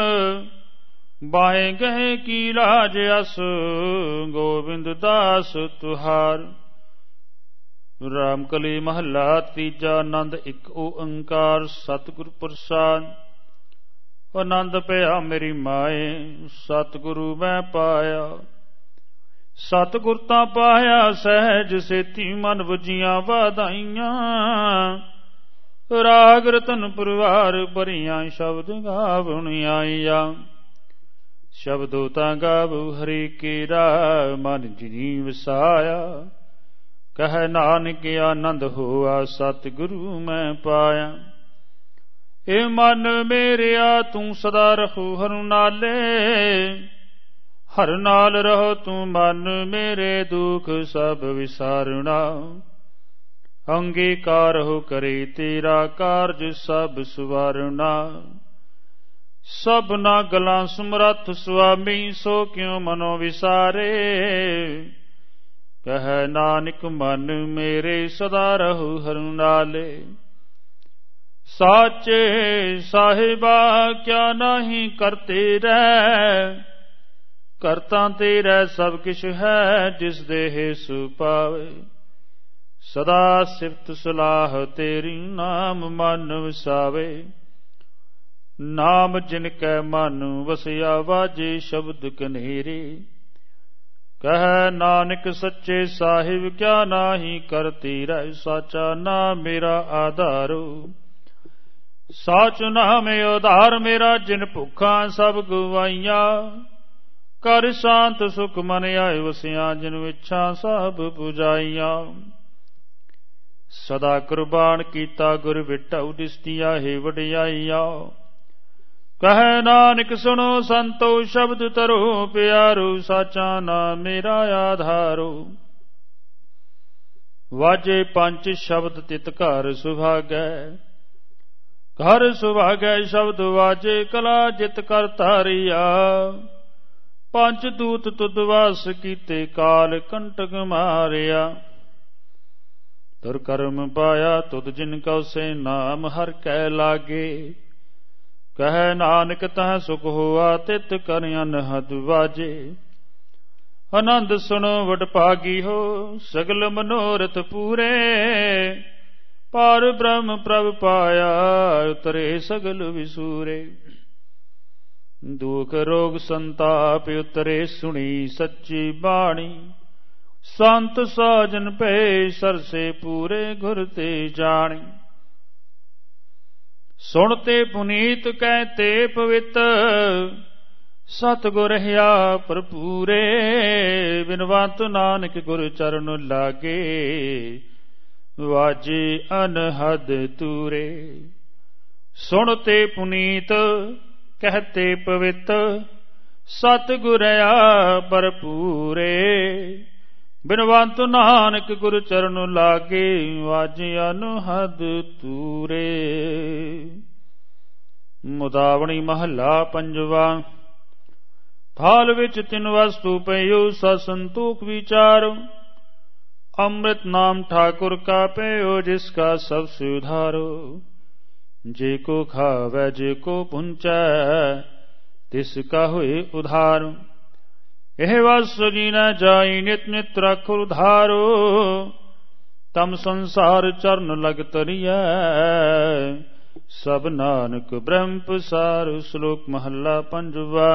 ਬਾਹੇ ਗਏ ਕੀ ਲਾਜ ਅਸ, ਗੋਬਿੰਦ ਦਾਸ ਤੁਹਾਰ। ਰਾਮ ਕਲੀ ਮਹੱਲਾ ਤੀਜਾ। ਆਨੰਦ ਇੱਕ ਓੰਕਾਰ ਸਤਿਗੁਰ ਪ੍ਰਸਾਦ। ਆਨੰਦ ਪਿਆ ਮੇਰੀ ਮਾਏ, ਸਤਿਗੁਰੂ ਮੈਂ ਪਾਇਆ। ਸਤਿਗੁਰ ਤਾਂ ਪਾਇਆ ਸਹਿਜ ਸੇਤੀ, ਮਨ ਬੁਝੀਆਂ ਵਾਧਾਈਆਂ। ਰਾਗ ਰਤਨ ਪਰਿਵਾਰ ਭਰੀਆਂ, ਸ਼ਬਦ ਗਾਵਣ ਆਈਆ। ਸ਼ਬਦੋ ਤਾਂ ਗਾਵੂ ਹਰੀ ਕੇਰਾ, ਮਨ ਜਿਨੀ ਵਸਾਇਆ। ਕਹਿ ਨਾਨਕ ਆਨੰਦ ਹੋਆ, ਸਤਿਗੁਰੂ ਮੈਂ ਪਾਇਆ। ਏ ਮਨ ਮੇਰਿਆ ਤੂੰ ਸਦਾ ਰਹੋ ਹਰਿ ਨਾਲੇ, ਹਰਿ ਨਾਲ ਰਹੋ ਤੂੰ ਮਨ ਮੇਰੇ, ਦੁਖ ਸਭ ਵਿਸਾਰਣਾ। ਅੰਗੀਕਾਰ ਹੋ ਕਰੇ ਤੇਰਾ ਕਾਰਜ ਸਭ ਸਵਾਰਣਾ। ਸਭਨਾ ਗਲਾਂ ਸਮਰੱਥ ਸੁਆਮੀ, ਸੋ ਕਿਉ ਮਨੋ ਵਿਸਾਰੇ। ਕਹਿ ਨਾਨਕ ਮਨ ਮੇਰੇ ਸਦਾ ਰਹੋ ਹਰਿ ਨਾਲੇ। ਸਾਚੇ ਸਾਹਿਬਾ ਕਿਆ ਨਾਹੀ ਕਰਤੇ ਰਹਿ, ਕਰਤਾ ਤੇਰਾ ਸਭ ਕਿਛ ਹੈ, ਜਿਸ ਦੇਹ ਸੋ ਪਾਵੇ। ਸਦਾ ਸਿਫਤ ਸਲਾਹ ਤੇਰੀ, ਨਾਮ ਮਨ ਵਸਾਵੇ। ਨਾਮ ਜਿਨ ਕੈ ਮਨ ਵਸਿਆ, ਵਾਜੇ ਸ਼ਬਦ ਕਨੇਰੇ। ਕਹਿ ਨਾਨਕ ਸੱਚੇ ਸਾਹਿਬ ਕਿਆ ਨਾਹੀ ਕਰਤੀ ਰਹਿ, ਸਾਚਾ ਨਾਮ ਮੇਰਾ ਆਧਾਰੋ। ਸਾਚ ਨਾਮ ਉਧਾਰ ਮੇਰਾ, ਜਿਨ ਭੁੱਖਾਂ ਸਭ ਗਵਾਈਆਂ। ਕਰ ਸ਼ਾਂਤ ਸੁਖ ਮਨ ਆਏ ਵਸਿਆ, ਜਿਨ ਵਿਛਾਂ ਸਭ ਪੁਜਾਈਆਂ। ਸਦਾ ਕੁਰਬਾਨ ਕੀਤਾ ਗੁਰ ਵਿਟਉ, ਦਿਸਤੀਆ ਹੈ ਵਡਿਆਈਆ। ਕਹਿ ਨਾਨਕ ਸੁਣੋ ਸੰਤੋ, ਸ਼ਬਦ ਤਰੋ ਪਿਆਰੋ। ਸਾਚਾ ਨਾਮ ਮੇਰਾ ਆਧਾਰੋ। ਵਾਜੇ ਪੰਜ ਸ਼ਬਦ ਤਿਤ ਘਰ ਸੁਭਾਗੈ, ਘਰ ਸੁਭਾਗੈ ਸ਼ਬਦ ਵਾਜੇ, ਕਲਾ ਜਿਤ ਕਰ ਧਾਰਿਆ। ਪੰਜ ਦੂਤ ਤੁਧ ਵਾਸ ਕੀਤੇ, ਕਾਲ ਕੰਟਕ ਮਾਰਿਆ। ਤੁਰ ਕਰਮ ਪਾਇਆ ਤੁਧ ਜਿਨ ਕਉ, ਸੇ ਨਾਮ ਹਰਿ ਕੈ ਲਾਗੇ। ਕਹਿ ਨਾਨਕ ਤਹ ਸੁਖ ਹੋਆ, ਤਿਤ ਕਰ ਅਨਹਦ ਵਾਜੇ। ਆਨੰਦ ਸੁਣੋ ਵਡ ਭਾਗੀ ਹੋ, ਸਗਲ ਮਨੋਰਥ ਪੂਰੇ। ਪਰ ਬ੍ਰਹਮ ਪ੍ਰਭ ਪਾਇਆ ਉਤਰੇ ਸਗਲ ਵਿਸੂਰੇ। ਦੁਖ ਰੋਗ ਸੰਤਾਪ ਉਤਰੇ ਸੁਣੀ ਸੱਚੀ ਬਾਣੀ। ਸੰਤ ਸਾਜਨ ਭਏ ਸਰਸੇ ਪੂਰੇ ਗੁਰ ਤੇ ਜਾਣੀ। ਸੁਣਤੇ ਪੁਨੀਤ ਕਹਿਤੇ ਪਵਿੱਤ ਸਤਿਗੁਰ ਹਿਆ ਭਰਪੂਰੇ। ਬਿਨਵੰਤ ਨਾਨਕ ਗੁਰ ਚਰਨ ਲਾਗੇ ਵਾਜੇ ਅਨਹਦ ਤੂਰੇ। ਸੁਣਤੇ ਪੁਨੀਤ ਕਹਿਤੇ ਪਵਿੱਤ ਸਤਿਗੁਰ ਹਿਆ ਭਰਪੂਰੇ। ਬਿਨਵੰਤ ਨਾਨਕ ਗੁਰ ਚਰਨ ਲਾਗੇ ਵਾਜੇ ਅਨਹਦ ਤੂਰੇ। ਮੁਦਾਵਣੀ ਮਹੱਲਾ ਪੰਜਵਾ। ਥਾਲ ਵਿੱਚ ਤਿੰਨ ਵਸਤੂ ਪਇਓ ਸਤ ਸੰਤੋਖ ਵਿਚਾਰੋ। ਅੰਮ੍ਰਿਤ ਨਾਮ ਠਾਕੁਰ ਕਾ ਪਇਓ ਜਿਸ ਕਾ ਸਭ ਸੁਧਾਰੋ। ਜੇ ਕੋ ਖਾਵੈ ਜੇ ਕੋ ਪੁੰਚੈ ਤਿਸ ਕਾ ਹੋਏ ਉਧਾਰ। ਇਹ ਵਸ ਜੀਨਾ ਜਾਈ ਨਿਤ ਨਿਤ ਰਖ ਉਧਾਰੋ। ਤਮ ਸੰਸਾਰ ਚਰਨ ਲਗ ਤਰੀਐ ਸਭ ਨਾਨਕ ਬ੍ਰਹਮ ਪਸਾਰ। ਸ਼ਲੋਕ ਮਹੱਲਾ ਪੰਜਵਾ।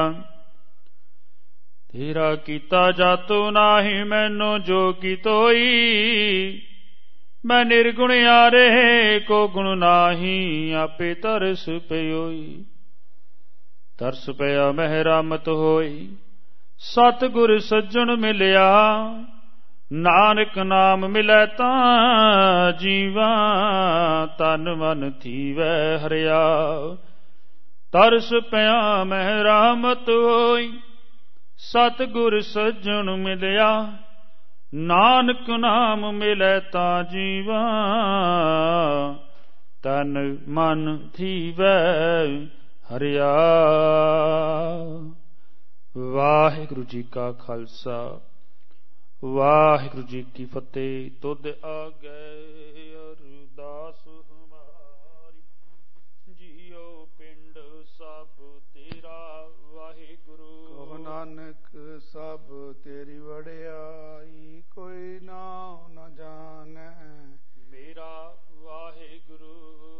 ਤੇਰਾ ਕੀਤਾ ਜਾਤੋ ਨਾਹੀ ਮੈਨੂੰ ਜੋ ਕੀਤੋਈ। ਮੈਂ ਨਿਰਗੁਣ ਆਰੇ ਕੋ ਗੁਣ ਨਾਹੀ ਆਪੇ ਤਰਸ ਪਇਓਈ। ਤਰਸ ਪਿਆ ਮਹਿ ਰਾਮਤ ਹੋਈ ਸਤਿਗੁਰ ਸੱਜਣ ਮਿਲਿਆ। ਨਾਨਕ ਨਾਮ ਮਿਲੈ ਤਾਂ ਜੀਵਾ ਤਨ ਮਨ ਥੀਵੈ ਹਰਿਆ। ਤਰਸ ਪਿਆ ਮਹਿ ਰਾਮਤ ਹੋਈ ਸਤਿਗੁਰ ਸੱਜਣ ਮਿਲਿਆ। ਨਾਨਕ ਨਾਮ ਮਿਲੈ ਤਾਂ ਜੀਵਾ ਤਨ ਮਨ ਥੀਵੈ ਹਰਿਆ। ਵਾਹਿਗੁਰੂ ਜੀ ਕਾ ਖਾਲਸਾ ਵਾਹਿਗੁਰੂ ਜੀ ਕੀ ਫਤਿਹ। ਤੁਧ ਆਗੇ ਅਰਦਾਸ ਹਮਾਰੀ ਜੀਓ ਪਿੰਡ ਸਭ ਤੇਰਾ ਵਾਹਿਗੁਰੂ।
ਕਹੋ ਨਾਨਕ ਸਭ ਤੇਰੀ ਵਡਿਆਈ ਕੋਈ ਨਾਉ ਨ ਜਾਣੈ
ਮੇਰਾ ਵਾਹਿਗੁਰੂ।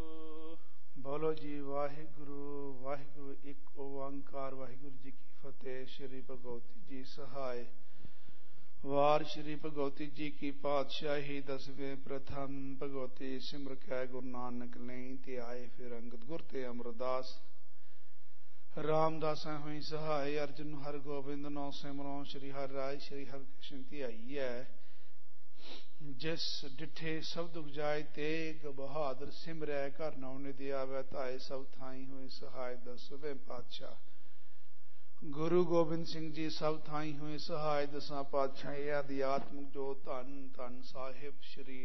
ਬੋਲੋ ਜੀ ਵਾਹਿਗੁਰੂ ਵਾਹਿਗੁਰੂ ਇੱਕ ਓੰਕਾਰ। ਵਾਹਿਗੁਰੂ ਜੀ ਕੀ ਫਤਿਹ। ਸ਼੍ਰੀ ਭਗਵਤੀ ਜੀ ਸਹਾਇ। ਵਾਰ ਸ਼੍ਰੀ ਭਗਵਤੀ ਜੀ ਕੀ ਪਾਤਸ਼ਾਹੀ ਦਸਵੇਂ ਪ੍ਰਥਮ। ਭਗਵਤੀ ਸਿਮਰ ਕੈ ਗੁਰੂ ਨਾਨਕ ਲਈ ਤੇ ਆਏ ਫਿਰ ਅੰਗਦ ਗੁਰ ਤੇ ਅਮਰਦਾਸ। ਰਾਮਦਾਸਾਂ ਹੋਈ ਸਹਾਇ ਅਰਜਨ ਹਰ ਗੋਬਿੰਦ ਨੌ ਸਿਮਰੋ। ਸ਼੍ਰੀ ਹਰਿ ਰਾਇ ਸ਼੍ਰੀ ਹਰਿ ਕ੍ਰਿਸ਼ਨ ਧਿਆਈ ਹੈ। ਜਿਸ ਡਿਠੇ ਸਭ ਦੁਖ ਜਾਏ ਤੇਗ ਬਹਾਦਰ ਸਿਮਰੈ। ਘਰ ਨੌ ਨਿਧਿ ਆਵੈ ਧਾਏ ਸਭ ਥਾਈ ਹੋਏ ਸਹਾਇ। ਦਸਵੇਂ ਪਾਤਸ਼ਾਹ ਗੁਰੂ ਗੋਬਿੰਦ ਸਿੰਘ ਜੀ ਸਭ ਥਾਈ ਹੋਏ ਸਹਾਇ। ਦਸਾਂ ਪਾਤਸ਼ਾਹੀ ਅਧਿਆਤਮਿਕ ਜੋ ਧੰਨ ਧੰਨ ਸਾਹਿਬ ਸ਼੍ਰੀ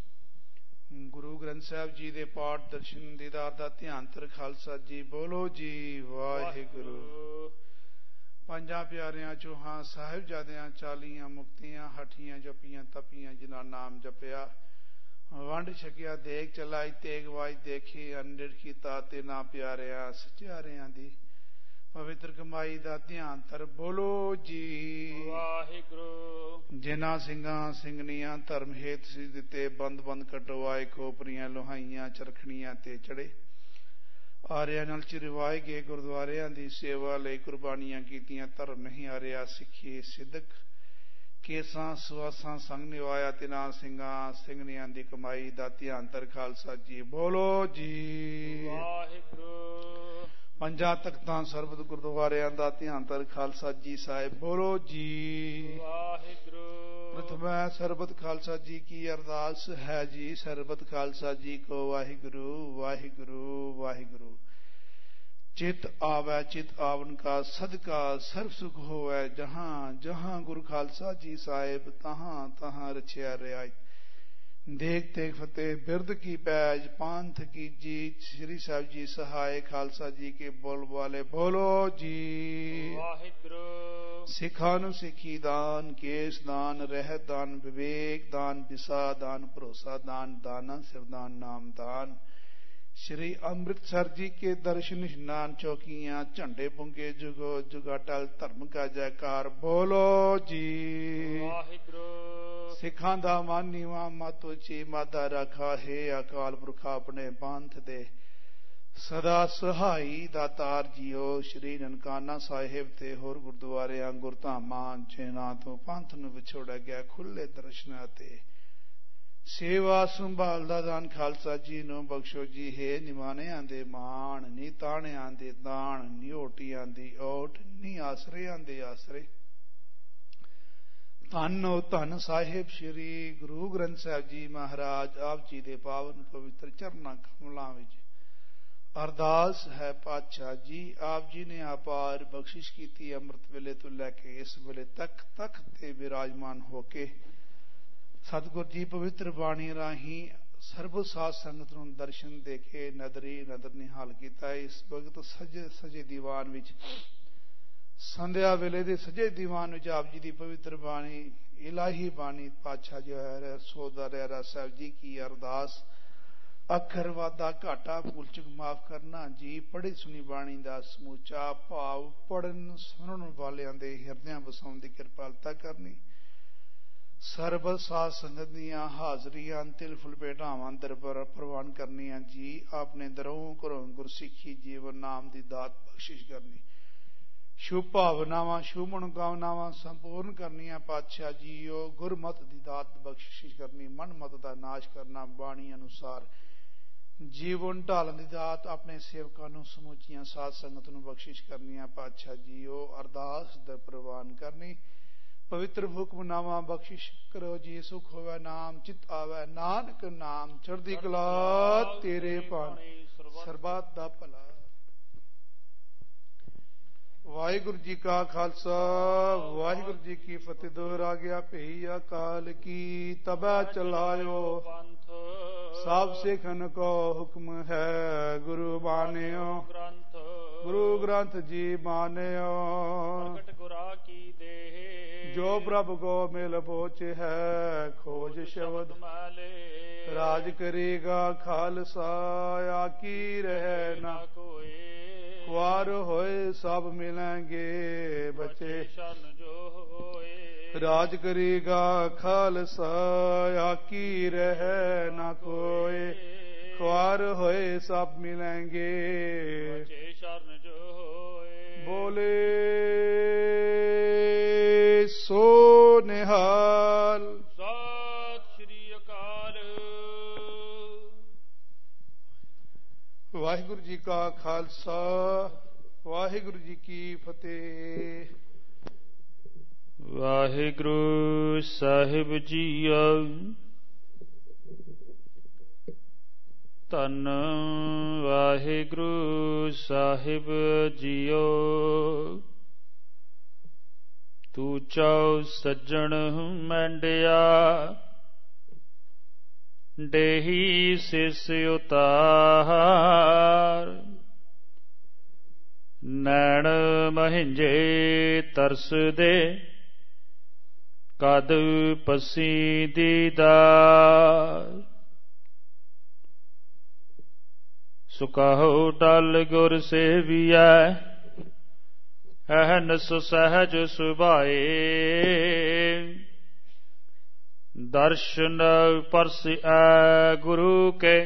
ਗੁਰੂ ਗ੍ਰੰਥ ਸਾਹਿਬ ਜੀ ਦੇ ਪਾਠ ਦਰਸ਼ਨ ਦੀਦਾਰ ਦਾ ਧਿਆਨ ਧਰ ਖਾਲਸਾ ਜੀ। ਬੋਲੋ ਜੀ ਵਾਹਿਗੁਰੂ। ਪੰਜਾਂ ਪਿਆਰਿਆਂ ਚੌਹਾਂ ਸਾਹਿਬਜ਼ਾਦਿਆਂ 40 ਮੁਕਤੀਆਂ ਹਠੀਆਂ ਜਪੀਆਂ ਤਪੀਆਂ ਜਿਨ੍ਹਾਂ ਨਾਮ ਜਪਿਆ। ਵੰਡ ਛਕਿਆ ਦੇਖ ਚਲਾਈ ਤੇਗ ਵਾਜ ਦੇਖੀ। ਅੰਡਰ ਕੀਤਾ ਤੇ ਨਾ ਪਿਆਰਿਆਂ ਸਚਿਆਰਿਆਂ ਦੀ ਪਵਿੱਤਰ ਕਮਾਈ ਦਾ ਧਿਆਨ ਧਰ। ਬੋਲੋ ਜੀ
ਵਾਹਿਗੁਰੂ। ਜਿਨ੍ਹਾਂ
ਸਿੰਘਾਂ ਸਿੰਘਣੀਆਂ ਧਰਮ ਹੇਤ ਸੀ ਦਿੱਤੇ ਬੰਦ ਬੰਦ ਕਟਵਾਏ। ਖੋਪਰੀਆਂ ਲੋਹਾਈਆਂ ਚਰਖਣੀਆਂ ਤੇ ਚੜੇ। ਆਰਿਆਂ ਨਾਲ ਚਿਰਵਾਏ ਗਏ ਗੁਰਦੁਆਰਿਆਂ ਦੀ ਸੇਵਾ ਲਈ ਕੁਰਬਾਨੀਆਂ ਕੀਤੀਆਂ। ਧਰਮ ਨਹੀਂ ਹਾਰਿਆ ਸਿੱਖੀ ਸਿੱਧਕ ਕੇਸਾਂ ਸੁਆਸਾਂ ਸੰਗ ਨਿਵਾਇਆ। ਤਿਨਾਂ ਸਿੰਘਾਂ ਸਿੰਘਣੀਆਂ ਦੀ ਕਮਾਈ ਦਾ ਧਿਆਨ ਧਰ ਖਾਲਸਾ ਜੀ। ਬੋਲੋ ਜੀ
ਵਾਹਿਗੁਰੂ।
ਪੰਜਾਂ ਤਖਤਾਂ ਸਰਬਤ ਗੁਰਦੁਆਰਿਆਂ ਦਾ ਧਿਆਨ ਧਰ ਖਾਲਸਾ ਜੀ ਸਾਹਿਬ। ਬੋਲੋ ਜੀ
ਵਾਹਿਗੁਰੂ।
ਪ੍ਰਥਮੈ ਸਰਬਤ ਖਾਲਸਾ ਜੀ ਕੀ ਅਰਦਾਸ ਹੈ ਜੀ। ਸਰਬਤ ਖਾਲਸਾ ਜੀ ਕੋ ਵਾਹਿਗੁਰੂ ਵਾਹਿਗੁਰੂ ਵਾਹਿਗੁਰੂ। ਚਿਤ ਆਵੈ ਚਿਤ ਆਵਨ ਕਾ ਸਦਕਾ ਸਰਬ ਸੁਖ ਹੋਵੈ। ਜਹਾਂ ਜਹਾਂ ਗੁਰੂ ਖਾਲਸਾ ਜੀ ਸਾਹਿਬ ਤਹਾਂ ਤਹਾਂ ਰਛਿਆ ਰਿਆਇਤ। ਦੇਖ ਤੇਗ ਫਤਿਹ ਬਿਰਦ ਕੀ ਪੈਜ ਪਾਂਥ ਕੀ ਜੀਤ। ਸ੍ਰੀ ਸਾਹਿਬ ਜੀ ਸਹਾਇ ਖਾਲਸਾ ਜੀ ਕੇ ਬੋਲ ਵਾਲੇ। ਬੋਲੋ ਜੀ
ਵਾਹਿਗੁਰੂ। ਸਿੱਖਾਂ ਨੂੰ
ਸਿੱਖੀ ਦਾਨ ਕੇਸ ਦਾਨ ਰਹਿਤ ਦਾਨ ਵਿਵੇਕ ਦਾਨ ਵਿਸਾ ਦਾਨ ਭਰੋਸਾ ਦਾਨ ਦਾਨਾ ਸਿਰਦਾਨ ਨਾਮ ਦਾਨ। श्री अमृतसर जी के दर्शन स्नान चौकियां झंडे पुंगे जुगो जुगाटल धर्म का जयकार। बोलो जी ਸਿੱਖਾਂ ਦਾ ਮਨ ਨੀਵਾਂ ਮਤ ਉੱਚੀ ਮਾਦਾ ਰੱਖਾ ਹੈ ਅਕਾਲ ਪੁਰਖ ਆਪਣੇ ਪੰਥ ਦੇ ਸਦਾ ਸਹਾਈ ਦਾਤਾਰ ਜੀਓ। ਸ਼੍ਰੀ ਨਨਕਾਣਾ ਸਾਹਿਬ ਤੇ ਹੋਰ ਗੁਰਦੁਆਰਿਆਂ ਗੁਰਧਾਮਾਂ ਜਿਨ੍ਹਾਂ ਤੋਂ ਪੰਥ ਨੂੰ ਵਿਛੋੜਿਆ ਗਿਆ ਖੁੱਲੇ ਦਰਸ਼ਨਾਂ ਤੇ ਸੇਵਾ ਸੰਭਾਲ ਦਾ ਦਾਨ ਖਾਲਸਾ ਜੀ ਨੂੰ ਬਖਸ਼ੋ ਜੀ। ਹੈ ਨਿਮਾਣਿਆਂ ਦੇ ਮਾਣ ਨੀ ਤਾਣਿਆਂ ਦੇ ਦਾਣ ਨੀ ਓਟੀਆਂ ਦੀ ਓਟ ਨੀ ਆਸਰਿਆਂ ਦੇ ਆਸਰੇ। ਧੰਨ ਧੰਨ ਸਾਹਿਬ ਸ਼੍ਰੀ ਗੁਰੂ ਗ੍ਰੰਥ ਸਾਹਿਬ ਜੀ ਮਹਾਰਾਜ ਆਪ ਜੀ ਦੇ ਪਾਵਨ ਪਵਿੱਤਰ ਚਰਨਾਂ ਕਮਲਾਂ ਵਿੱਚ ਅਰਦਾਸ ਹੈ ਪਾਤਸ਼ਾਹ ਜੀ। ਆਪ ਜੀ ਨੇ ਅਪਾਰ ਬਖਸ਼ਿਸ਼ ਕੀਤੀ ਅੰਮ੍ਰਿਤ ਵੇਲੇ ਤੋਂ ਲੈ ਕੇ ਇਸ ਵੇਲੇ ਤੱਕ ਤਖਤ ਤੇ ਬਿਰਾਜਮਾਨ ਹੋ ਕੇ ਸਤਿਗੁਰ ਜੀ ਪਵਿੱਤਰ ਬਾਣੀ ਰਾਹੀਂ ਸਰਬ ਸਾਧ ਸੰਗਤ ਨੂੰ ਦਰਸ਼ਨ ਦੇ ਕੇ ਨਦਰੀ ਨਦਰ ਨਿਹਾਲ ਕੀਤਾ। ਇਸ ਵਕਤ ਸਜੇ ਦੀਵਾਨ ਵਿੱਚ ਸੰਧਿਆ ਵੇਲੇ ਦੇ ਸਜੇ ਦੀਵਾਨ ਵਿੱਚ ਆਪ ਜੀ ਦੀ ਪਵਿੱਤਰ ਬਾਣੀ ਇਲਾਹੀ ਬਾਣੀ ਪਾਤਸ਼ਾਹ ਜੀ ਸੋਦਾ ਰਹਿਰਾ ਸਾਹਿਬ ਜੀ ਕੀ ਅਰਦਾਸ ਅੱਖਰ ਵਾਧਾ ਘਾਟਾ ਭੁੱਲ ਚੁੱਕ ਮਾਫ ਕਰਨਾ ਜੀ। ਪੜ੍ਹੀ ਸੁਣੀ ਬਾਣੀ ਦਾ ਸਮੂਚਾ ਭਾਵ ਪੜ੍ਹਨ ਸੁਣਨ ਵਾਲਿਆਂ ਦੇ ਹਿਰਦਿਆਂ ਵਸਾਉਣ ਦੀ ਕਿਰਪਾਲਤਾ ਕਰਨੀ। ਸਰਬ ਸਾਧ ਸੰਗਤ ਦੀਆਂ ਹਾਜ਼ਰੀਆਂ ਤਿਲ ਫੁੱਲ ਭੇਟਾਵਾਂ ਦਰਬਾਰ ਪ੍ਰਵਾਨ ਕਰਨੀਆਂ ਜੀ। ਆਪਣੇ ਦਰੋਂ ਘਰੋਂ ਗੁਰਸਿੱਖੀ ਜੀਵਨ ਨਾਮ ਦੀ ਦਾਤ ਬਖਸ਼ਿਸ਼ ਕਰਨੀ। ਸ਼ੁਭ ਭਾਵਨਾਵਾਂ ਸ਼ੁਭ ਮਨੋਕਾਮਨਾਵਾਂ ਸੰਪੂਰਨ ਕਰਨੀਆਂ ਪਾਤਸ਼ਾਹ ਜੀਓ। ਗੁਰਮਤ ਦੀ ਦਾਤ ਬਖਸ਼ਿਸ਼ ਕਰਨੀ। ਮਨ ਮਤ ਦਾ ਨਾਸ਼ ਕਰਨਾ। ਬਾਣੀ ਅਨੁਸਾਰ ਜੀਵਨ ਢਾਲਣ ਦੀ ਦਾਤ ਆਪਣੇ ਸੇਵਕਾਂ ਨੂੰ ਸਮੁੱਚੀਆਂ ਸਾਧ ਸੰਗਤ ਨੂੰ ਬਖਸ਼ਿਸ਼ ਕਰਨੀਆਂ ਪਾਤਸ਼ਾਹ ਜੀਓ। ਅਰਦਾਸ ਦਰ ਪ੍ਰਵਾਨ ਕਰਨੀ। ਪਵਿੱਤਰ ਹੁਕਮਨਾਮਾ ਬਖਸ਼ਿਸ਼ ਕਰੋ ਜੀ। ਸੁਖ ਹੋਵੇ ਨਾਮ ਚਿਤ ਆਵੇ ਨਾਨਕ ਨਾਮ ਚੜ੍ਹਦੀ ਕਲਾ ਤੇਰੇ ਭਾਣੇ ਸਰਬੱਤ ਦਾ ਭਲਾ। ਵਾਹਿਗੁਰੂ ਜੀ ਕਾ ਖਾਲਸਾ ਵਾਹਿਗੁਰੂ ਜੀ ਕੀ ਫਤਿਹ। ਦੋਹਰਾ ਗਿਆ ਭਈ ਅਕਾਲ ਕੀ ਤਬੈ ਚਲਾਇਓ ਸਭ ਸਿੱਖਨ ਕੋ ਹੁਕਮ ਹੈ ਗੁਰੂ ਮਾਨਿਓ। ਗੁਰੂ ਗ੍ਰੰਥ ਜੀ ਮਾਨਿਓ ਪ੍ਰਗਟ ਗੁਰਾ ਕੀ ਦੇਹ ਜੋ ਪ੍ਰਭ ਕੋ ਮਿਲ ਪਹੁੰਚ ਹੈ ਖੋਜ ਸ਼ਬਦ ਰਾਜ ਕਰੇਗਾ ਖਾਲਸਾ ਆਕੀ ਰਹਿ ਨਾ ਕੋਏ। ਖੁਆਰ ਹੋਏ ਸਭ ਮਿਲਾਂਗੇ ਬੱਚੇ ਸ਼ਨ ਜੋ ਹੋਏ। ਰਾਜ ਕਰੇਗਾ ਖਾਲਸਾ ਆਕੀ ਰਹਿ ਨਾ ਕੋਏ। ਖੁਆਰ ਹੋਏ ਸਭ ਮਿਲਾਂਗੇ ਬੱਚੇ ਸ਼ਨ ਜੋ ਹੋਏ। ਬੋਲੇ ਸੋ ਨਿਹਾਲ। ਸਤਿ ਸ਼੍ਰੀ ਅਕਾਲ। ਵਾਹਿਗੁਰੂ ਜੀ ਕਾ ਖਾਲਸਾ ਵਾਹਿਗੁਰੂ ਜੀ ਕੀ ਫਤਿਹ।
ਵਾਹਿਗੁਰੂ ਸਾਹਿਬ ਜੀਓ। ਧੰਨ ਵਾਹਿਗੁਰੂ ਸਾਹਿਬ ਜੀਓ। ਤੂੰ ਚਾਉ ਸੱਜਣ ਮੈਂਡਿਆ ਦੇਹੀ ਸਿਸ ਉਤਾਰ। ਨੈਣ ਮਹਿੰਜੇ ਤਰਸ ਦੇ ਕਦ ਪਸੀ ਦੀਦਾਰ। ਸੁਕਾਹੋ ਟਲ ਗੁਰ ਸੇਵੀਐ ਅਹਨਸ ਸਹਿਜ ਸੁਭਾਏ। ਦਰਸ਼ਨ ਪਰਸੈ ਗੁਰੂ ਕੇ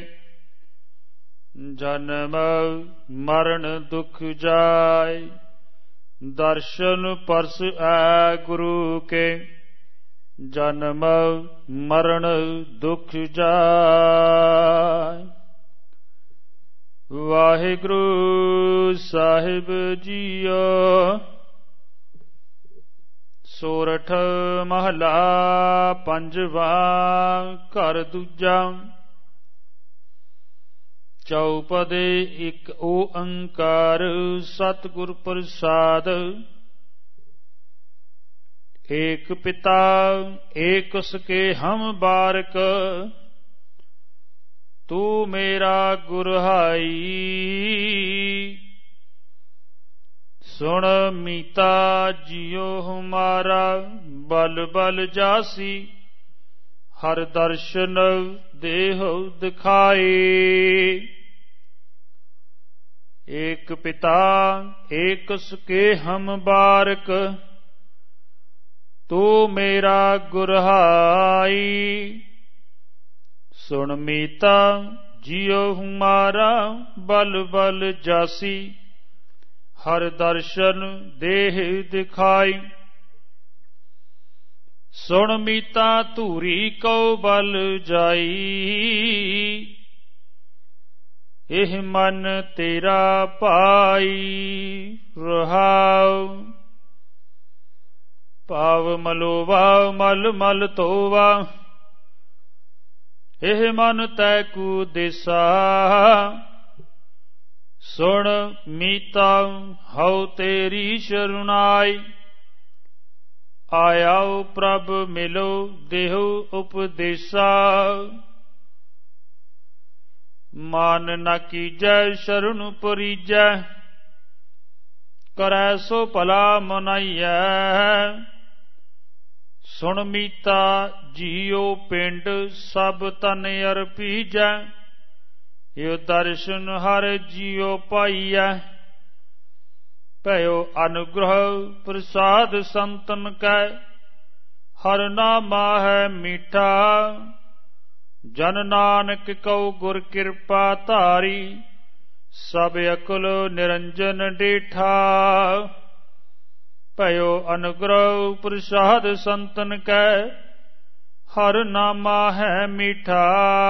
ਜਨਮ ਮਰਨ ਦੁਖ ਜਾਏ। ਦਰਸ਼ਨ ਪਰਸੈ ਗੁਰੂ ਕੇ ਜਨਮ ਮਰਨ ਦੁਖ ਜਾਏ। ਵਾਹਿਗੁਰੂ ਸਾਹਿਬ ਜੀਓ। ਸੋਰਠ ਮਹਲਾ ਪੰਜਵਾ ਘਰ ਦੂਜਾ। ਚੌਪਦੇ ਇੱਕ ਓੰਕਾਰ ਸਤਿਗੁਰ ਪ੍ਰਸਾਦ। ਏਕ ਪਿਤਾ ਏਕ ਸਕੇ ਹਮ ਬਾਰਕ। ਤੂੰ ਮੇਰਾ ਗੁਰਹਾਈ ਸੁਣ ਮੀਤਾ ਜਿਉ ਹਮਾਰਾ ਬਲ ਬਲ ਜਾਸੀ। ਹਰ ਦਰਸ਼ਨ ਦੇਹੁ ਦਿਖਾਏ। ਏਕ ਪਿਤਾ ਏਕ ਸਕੇ ਹਮ ਬਾਰਕ। ਤੂੰ ਮੇਰਾ ਗੁਰਹਾਈ। ਸੁਣ ਮੀਤਾ ਜਿਉ ਹਮਾਰਾ ਬਲ ਬਲ ਜਾਸੀ। ਹਰ ਦਰਸ਼ਨ ਦੇਹ ਦਿਖਾਈ। ਸੁਣ ਮੀਤਾ ਧੂਰੀ ਕਉ ਬਲ ਜਾਈ। ਇਹ ਮਨ ਤੇਰਾ ਭਾਈ। ਰਹਾਉ ਭਾਵ ਮਲੋਵਾ ਮਲ ਮਲ ਧੋਵਾ। ਇਹ ਮਨ ਤੈ ਕੂ ਦਿਸਾ। ਸੁਣ ਮੀਤਾ ਹਉ ਤੇਰੀ ਸ਼ਰੁਨਾਈ। ਆਇਆਉ ਪ੍ਰਭ ਮਿਲੋ ਦੇਹੁ ਉਪਦੇਸਾ। ਮਾਨ ਨ ਕੀਜੈ ਸ਼ਰਨ ਪਰੀਜੈ। ਕਰੈ ਸੋ ਭਲਾ ਮਨਾਈਐ। ਸੁਣ ਮੀਤਾ ਜੀਉ ਪਿੰਡ ਸਭ ਤਨ ਅਰਪੀਜੈ। ਇਹ ਦਰਸ਼ਨ ਹਰ ਜੀਉ ਪਾਈਐ। ਭਇਓ ਅਨੁਗ੍ਰਹ ਪ੍ਰਸਾਦ ਸੰਤਨ ਕੈ। ਹਰ ਨਾਮਾ ਹੈ ਮੀਠਾ। ਜਨ ਨਾਨਕ ਕਉ ਗੁਰ ਕਿਰਪਾ ਧਾਰੀ। ਸਭ ਅਕਲ ਨਿਰੰਜਨ ਡੇਠਾ। ਭਇਓ ਅਨੁਗ੍ਰਹ ਪ੍ਰਸਾਦ ਸੰਤਨ ਕੈ। ਹਰ ਨਾਮਾ ਹੈ ਮੀਠਾ।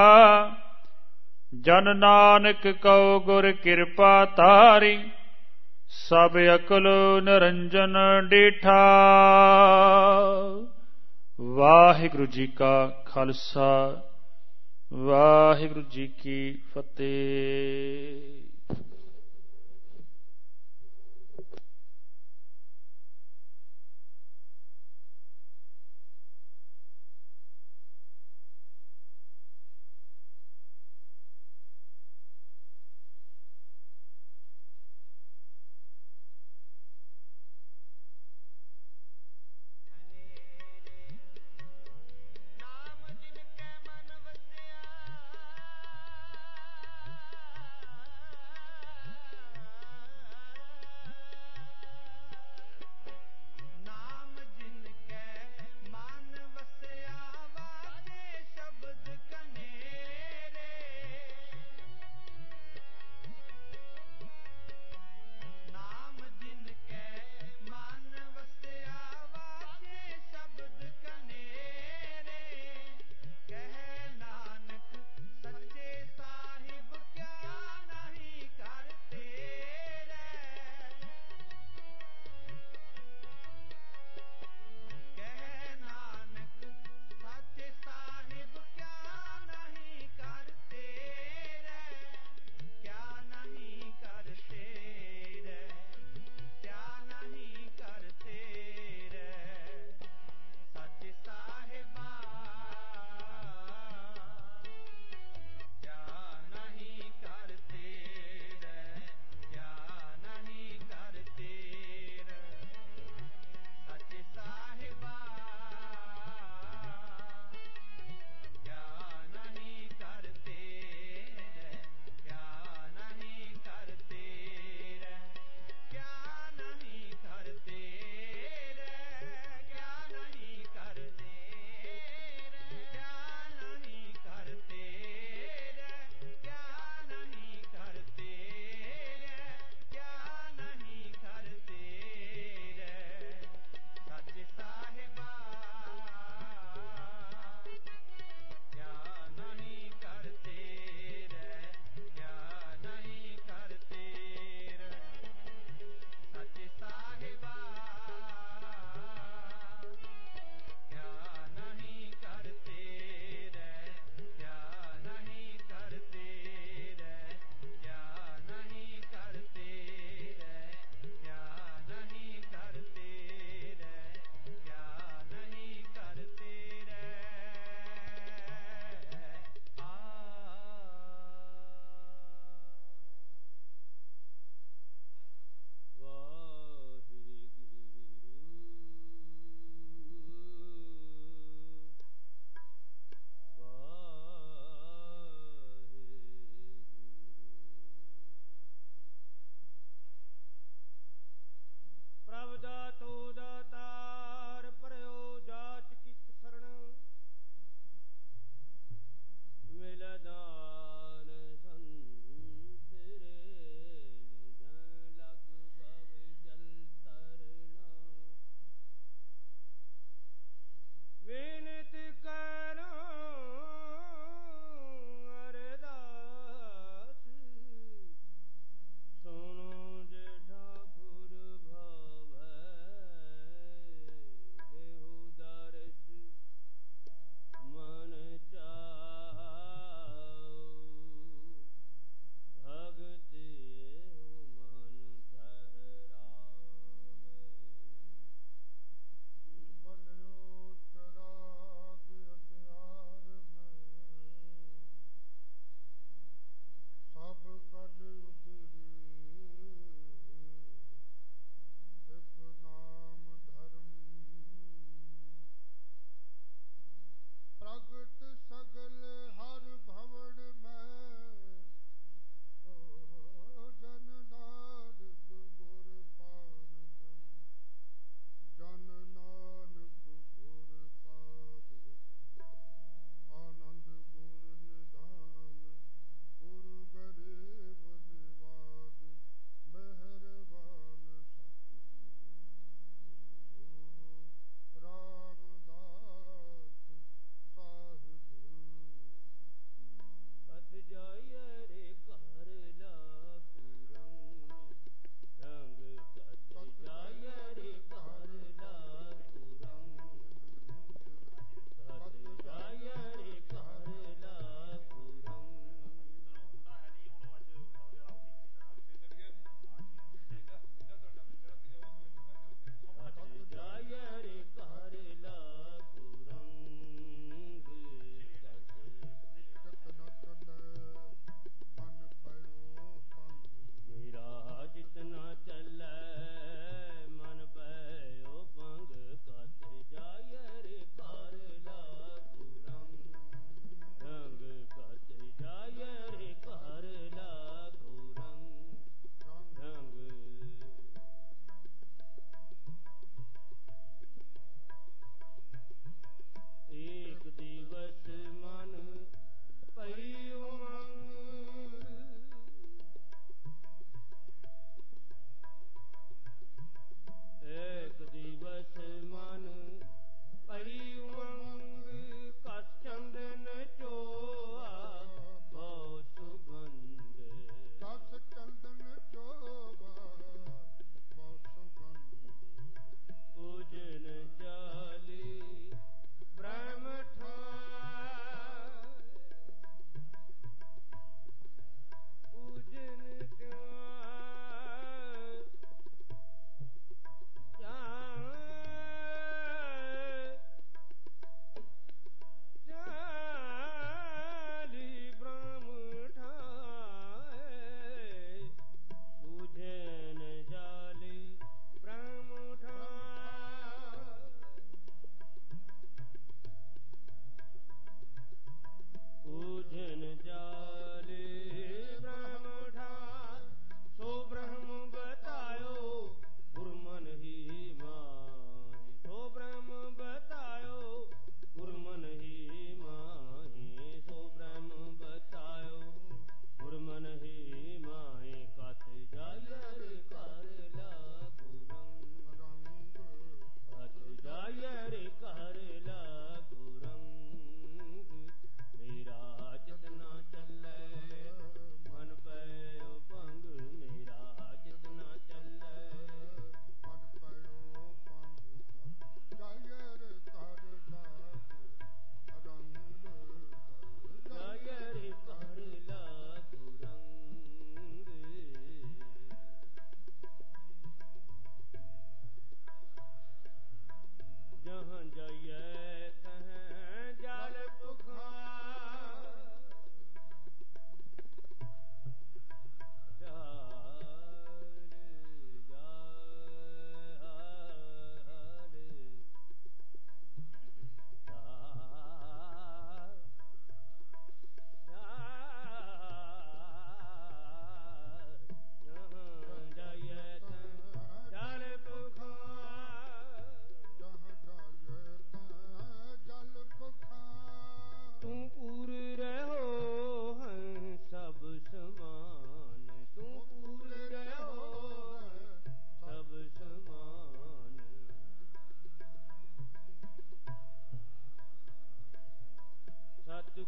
ਜਨ ਨਾਨਕ ਕਉ ਗੁਰ ਕਿਰਪਾ ਧਾਰੀ। ਸਭ ਅਕਲ ਨਿਰੰਜਨ ਡੇਠਾ। ਵਾਹਿਗੁਰੂ ਜੀ ਕਾ ਖਾਲਸਾ ਵਾਹਿਗੁਰੂ ਜੀ ਕੀ ਫਤਿਹ।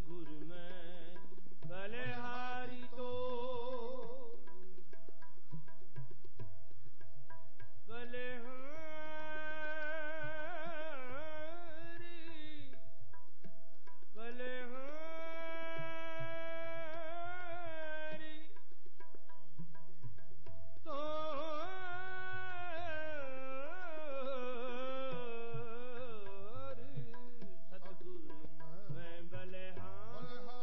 सतगुर में बलिहारी तो बलिहारी बलिहारी तो सतगुर में बलिहारी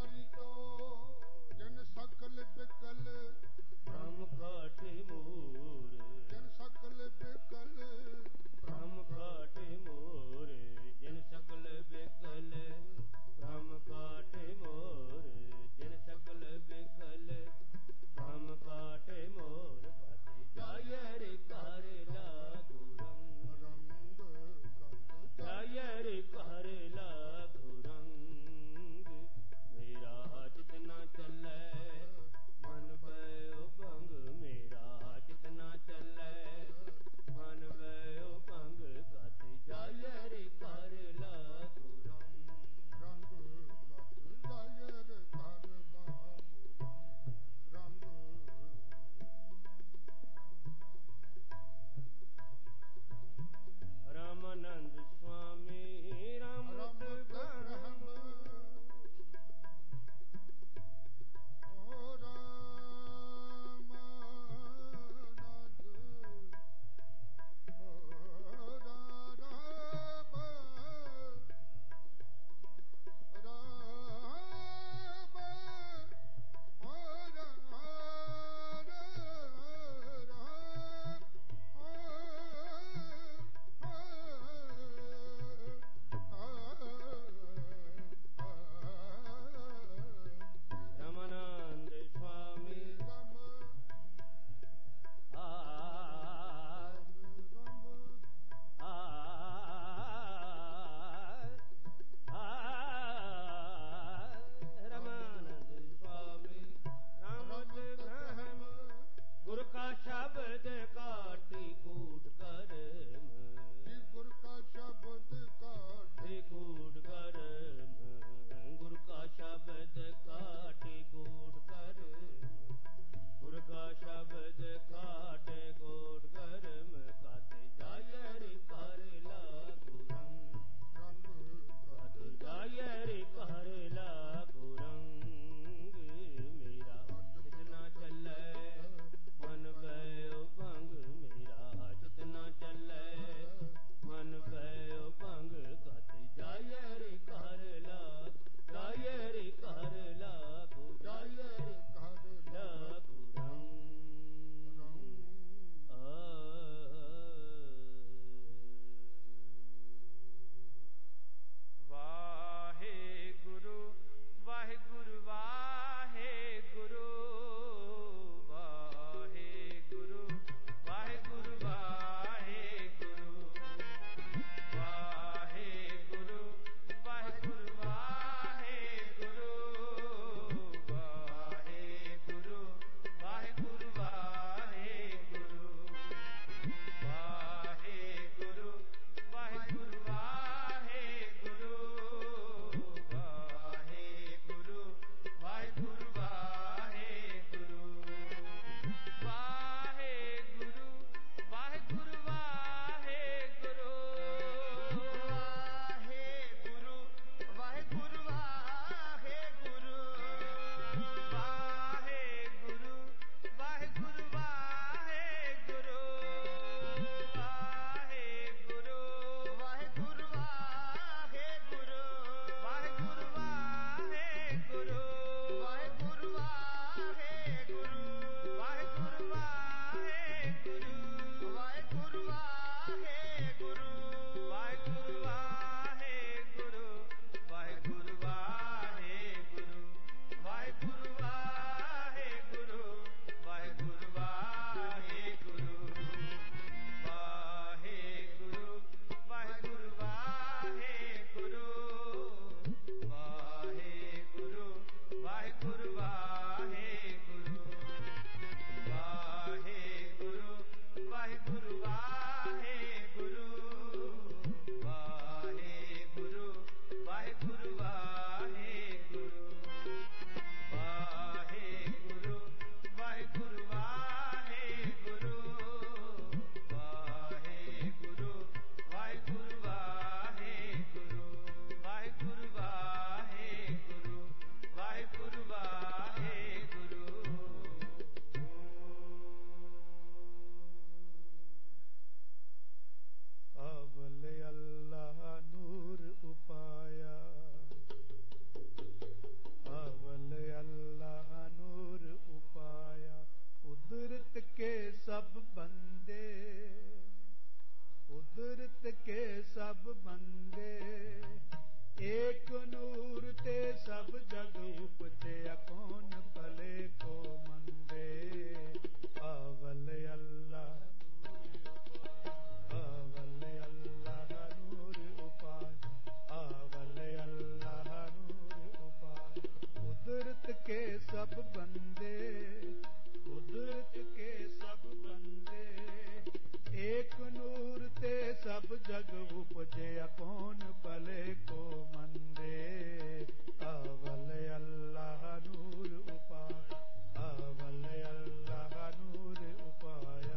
सब बंदे, कुदरत के सब बंदे। एक नूर ते सब जग उपजया, कौन पले को मंदे। अवल अल्लाह नूर उपाय, अवल अल्लाह नूर उपाया।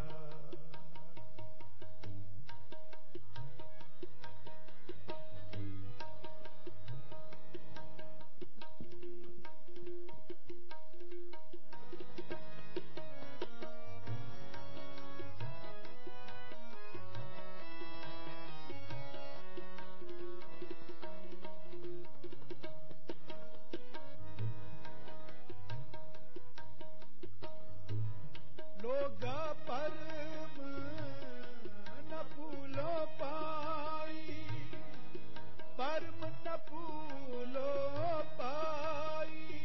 लोगा परम न फूलो पाई, परम न फूलो पाई।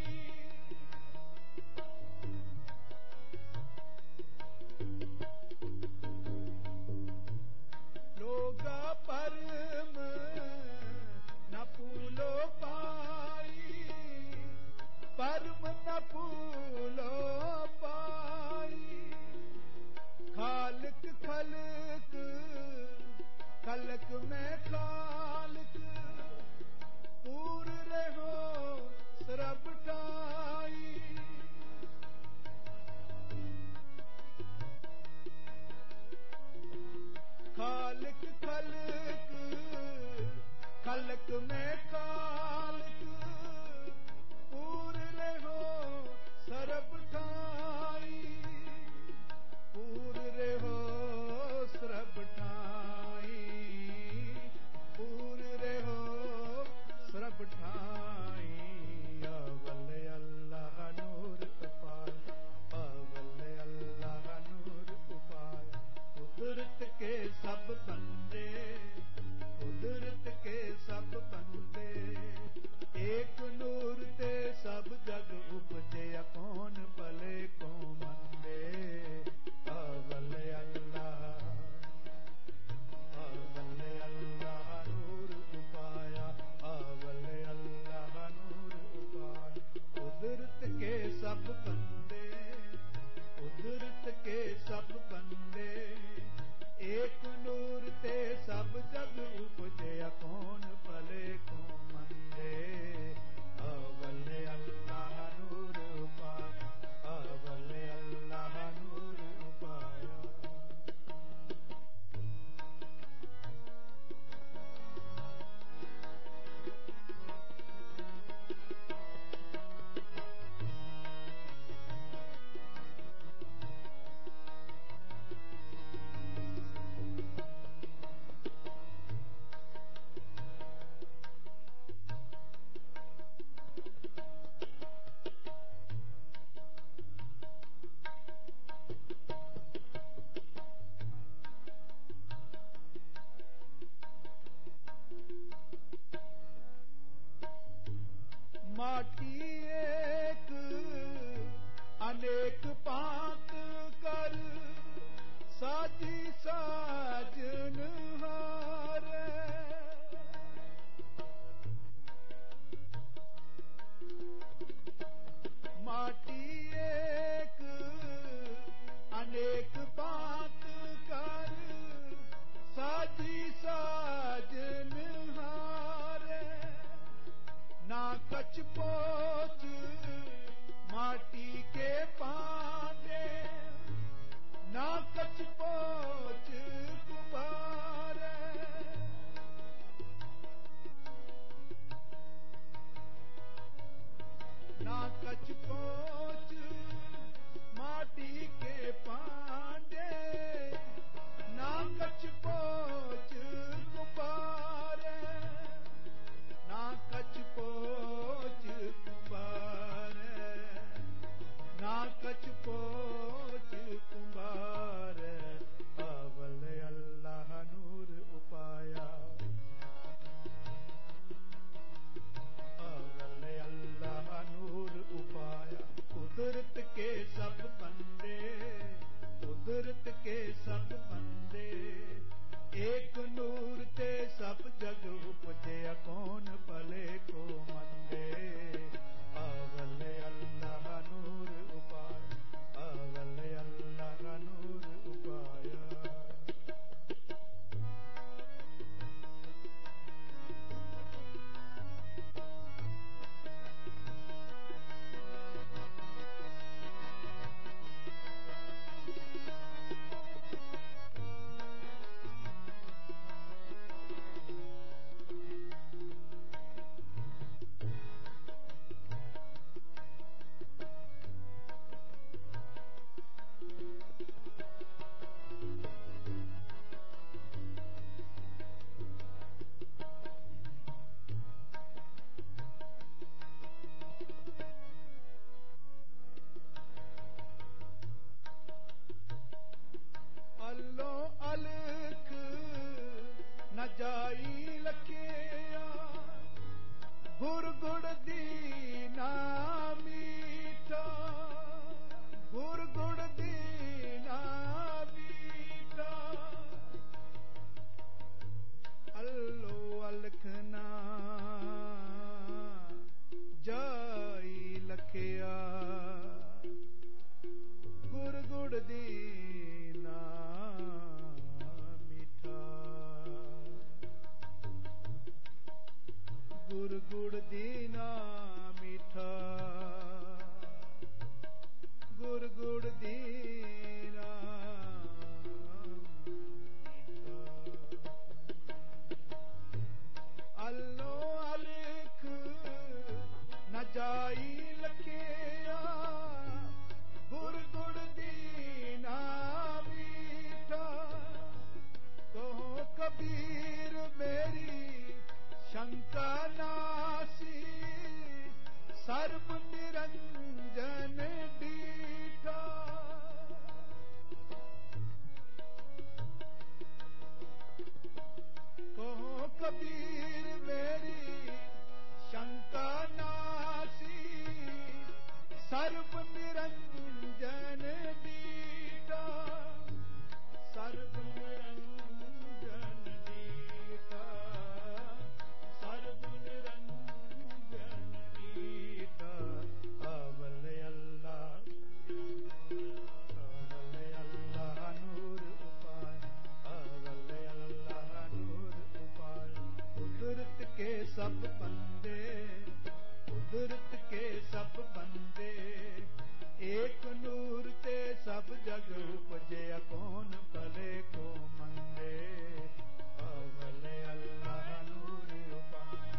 लोगा परम न फूलो पाई, परम न फूलो पाई। खालक खलक, खलक में खालक, पूर रहो सरब ठाई। खालक खलक, खलक में खालक, पूर रहो सरब ठाई। पूर रहो सरब ठाई, पूर रहो सरब ठाई। अवल अल्लाह नूर उपाय, अवल अल्लाह नूर उपाय। कुदरत के सब बंदे, कुदरत के सब बंदे। एक नूर ते सब जग उपजया, कौन भले को मंदे। अवल अल्लाह, अवल अल्लाह नूर उपाया, अवल अल्लाह नूर उपाया। कुदरत के सब बंदे, कुदरत के सब बंदे। एक नूर ते सब जग उपजया, कौन भले को मंदे। अवल अल्लाह नूर उपाया, अवल अल्लाह नूर उपाया। माटी एक अनेक पात कर, साजी साजन हारे। माटी एक अनेक पात कर, साजी साजन हारे। ना कछ पोच माटी के पांडे, ना कछ पोच गुबारे। ना कछ पोच माटी के पांडे, ना कछ पोच गुबारे। ना कछ पोच कुंभारे, ना कछ पोच कुंभारे। अवल अल्लाह नूर उपाया, अवल अल्लाह नूर उपाया। कुदरत के सब बंदे, कुदरत के सब बंदे। एक नूर ते सब जग उपजया, कौन भले को दीना मीठा गुर गुड़ दीना मीठा अल्लो अलखना जाई लखिया गुर गुड़ दीना मीठा गुर गुड़ दीना मीठा गुर गुड़ दीना मीठा अल्लो अलख न जाई लखिया गुर गुड़ दीना मीठा कहो कबीर मेरी शंका नासी सर्व निरंजन डीठा कहो कबीर मेरी शंका नासी सर्व निरंजन डीठा सर्व निरंजन डीठा सर्व निरंजन डीठा अवल अल्लाह नूर उपाय अवल अल्लाह नूर उपाय कुदरत के सब बंदे कुदरत के सब बंदे एक नूर ते सब जग उपजे कौन भले को मंदे अवल अल्लाह नूर उपाय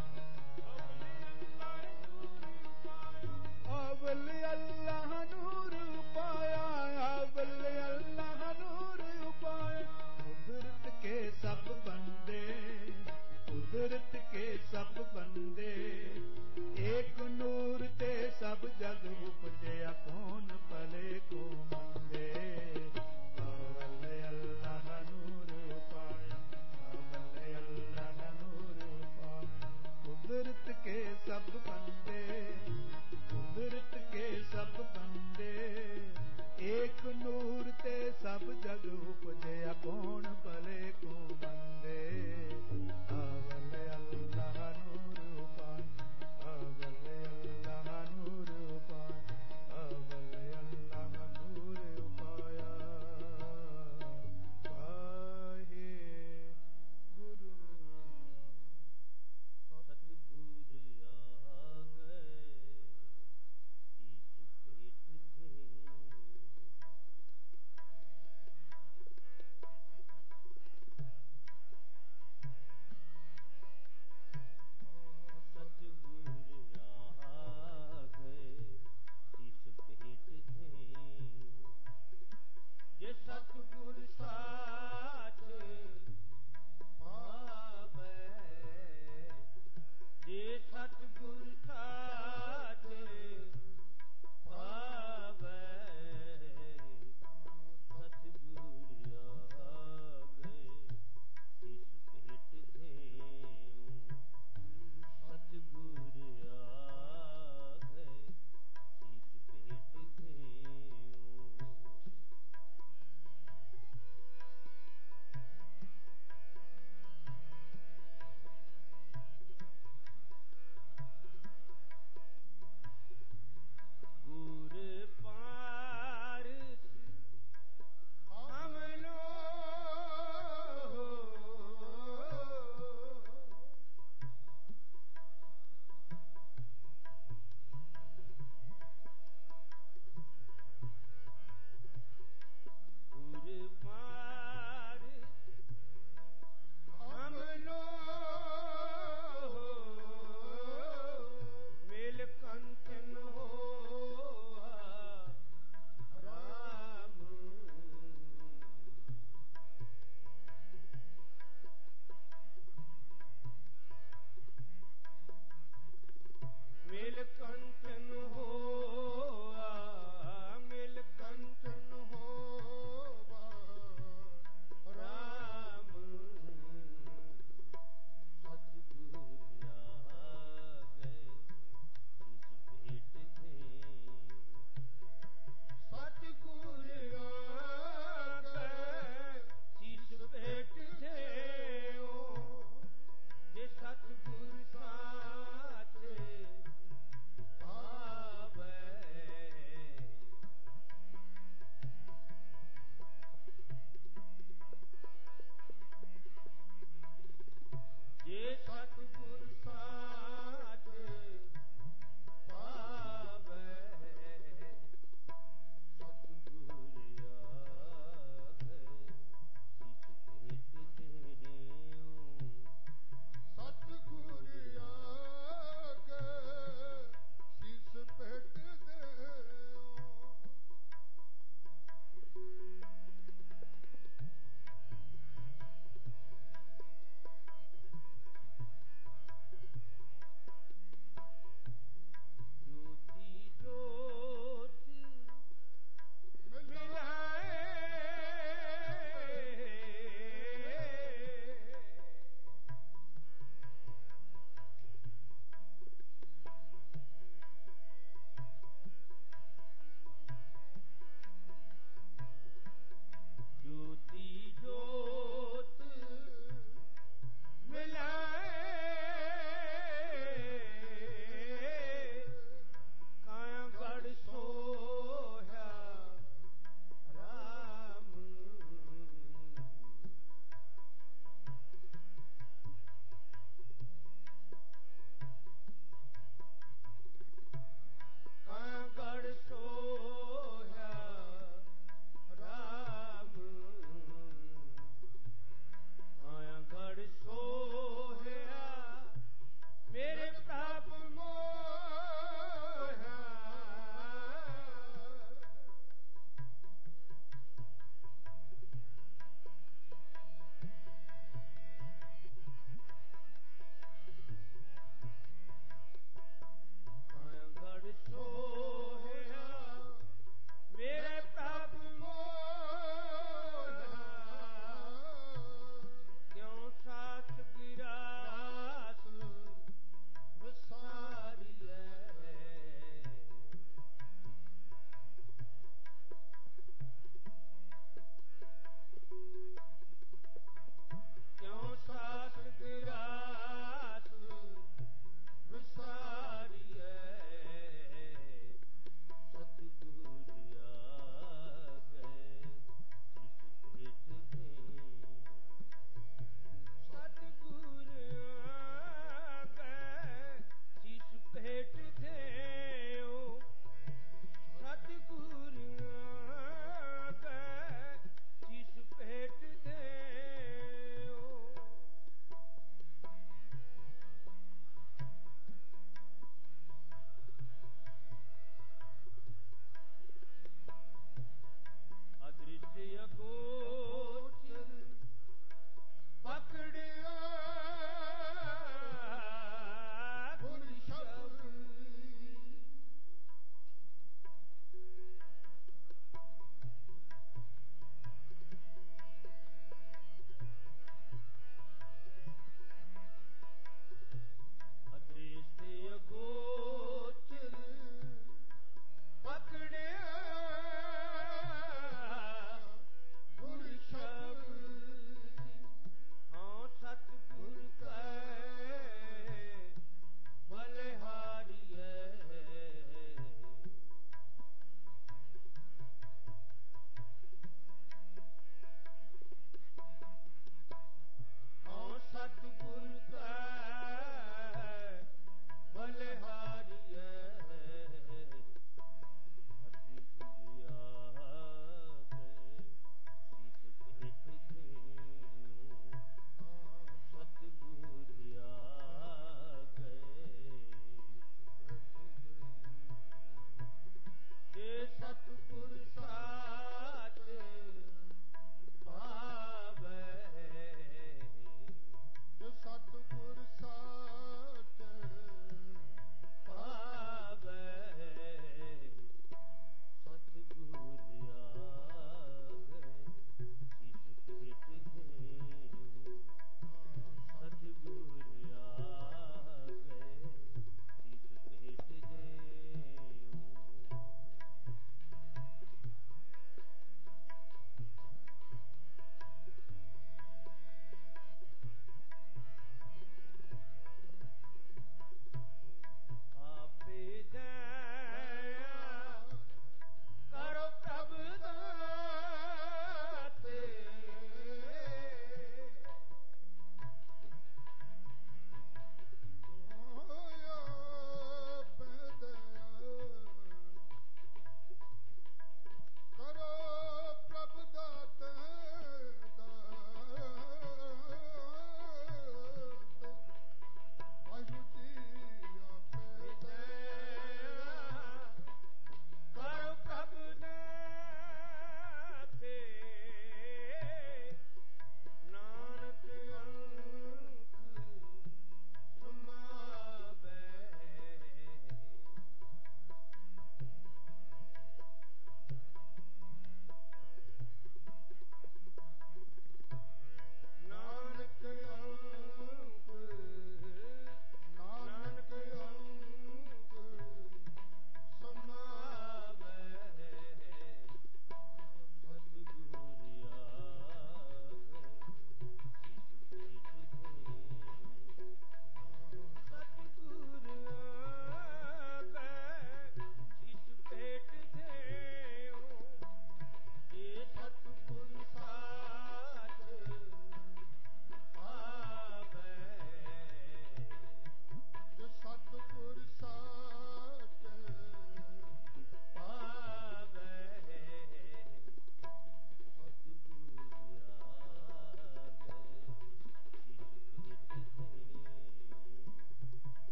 अवल अल्लाह नूर उपाया अवल अल्लाह नूर उपाया कुदरत के सब बंदे कुदरत के सब बंदे एक नूर ते सब जग उपजे कौन भले को मंदे अवल अल्लाह नूर उपाया अवल अल्लाह नूर उपाया कुदरत के सब बंदे कुदरत के सब बंदे एक नूर ते सब जग उपजे कौन भले को मंदे अवल अल्लाह नूर उपाय अवल अल्लाह नूर उपाय अवल अल्लाह नूर उपाया पाहे गुरु
सतगुर आ गए ईट पेट में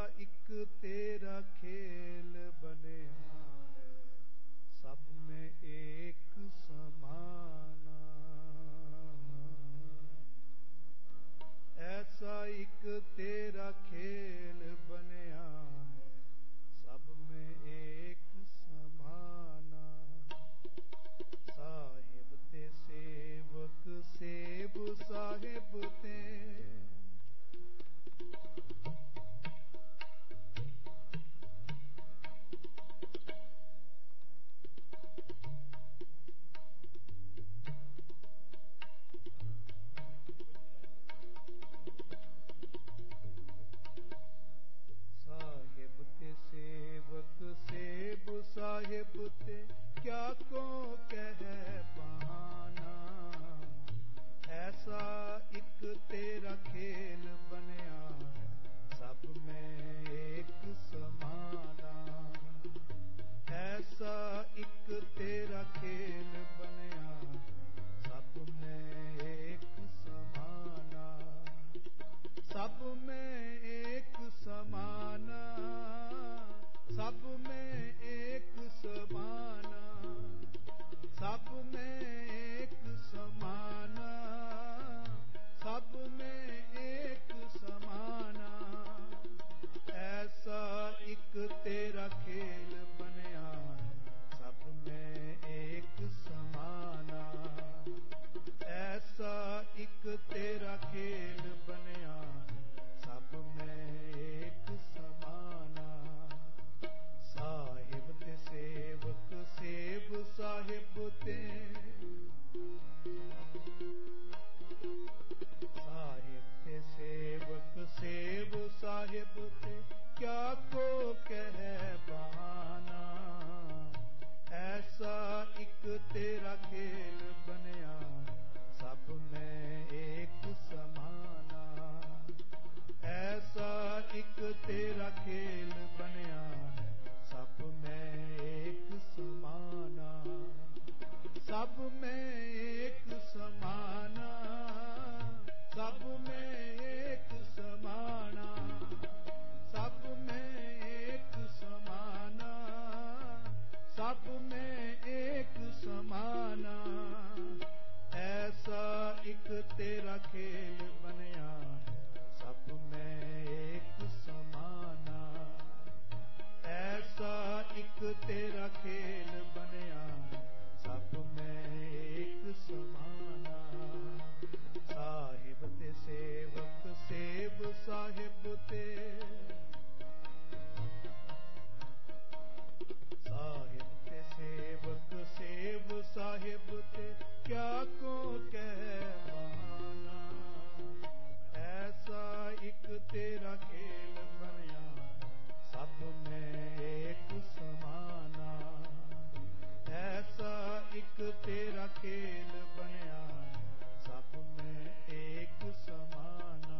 ਇੱਕ ਤੇਰਾ ਖੇਲ ਬਣਿਆ ਹੈ ਸਭ में एक समाना ऐसा एक तेरा खेल बनया है सब में एक समाना साहिब ते सेवक सेब साहिब ते सेवक सेब साहिब ते क्या को कह बहाना ऐसा एक तेरा खेल बनया है सब में एक समाना ऐसा एक तेरा खेल बनया सब में एक समाना सब में एक समाना सब में एक समाना सब में एक समाना सब में एक समाना ऐसा एक तेरा खेल बनया है सब में एक समाना ऐसा एक तेरा खेल बनया सब में एक समाना साहिब ते सेवक सेब साहिब ते साहिब ते सेवक सेब साहिब ते क्या को कह बहाना ऐसा एक तेरा खेल बनया सब में एक समाना ऐसा एक तेरा खेल बनया सब में एक समाना सब में एक समाना सब में एक समाना सब में एक समाना सब में एक समाना ऐसा एक तेरा खेल बनया सब में एक समाना ऐसा एक तेरा खेल बनया सब में एक समाना साहिब ते सेवक सेब साहिब ते साहिब ते सेवक सेब साहिब ते क्या को कह बहाना ऐसा एक तेरा खेल बनया सब में एक समाना ऐसा एक तेरा खेल बनया सब में एक समाना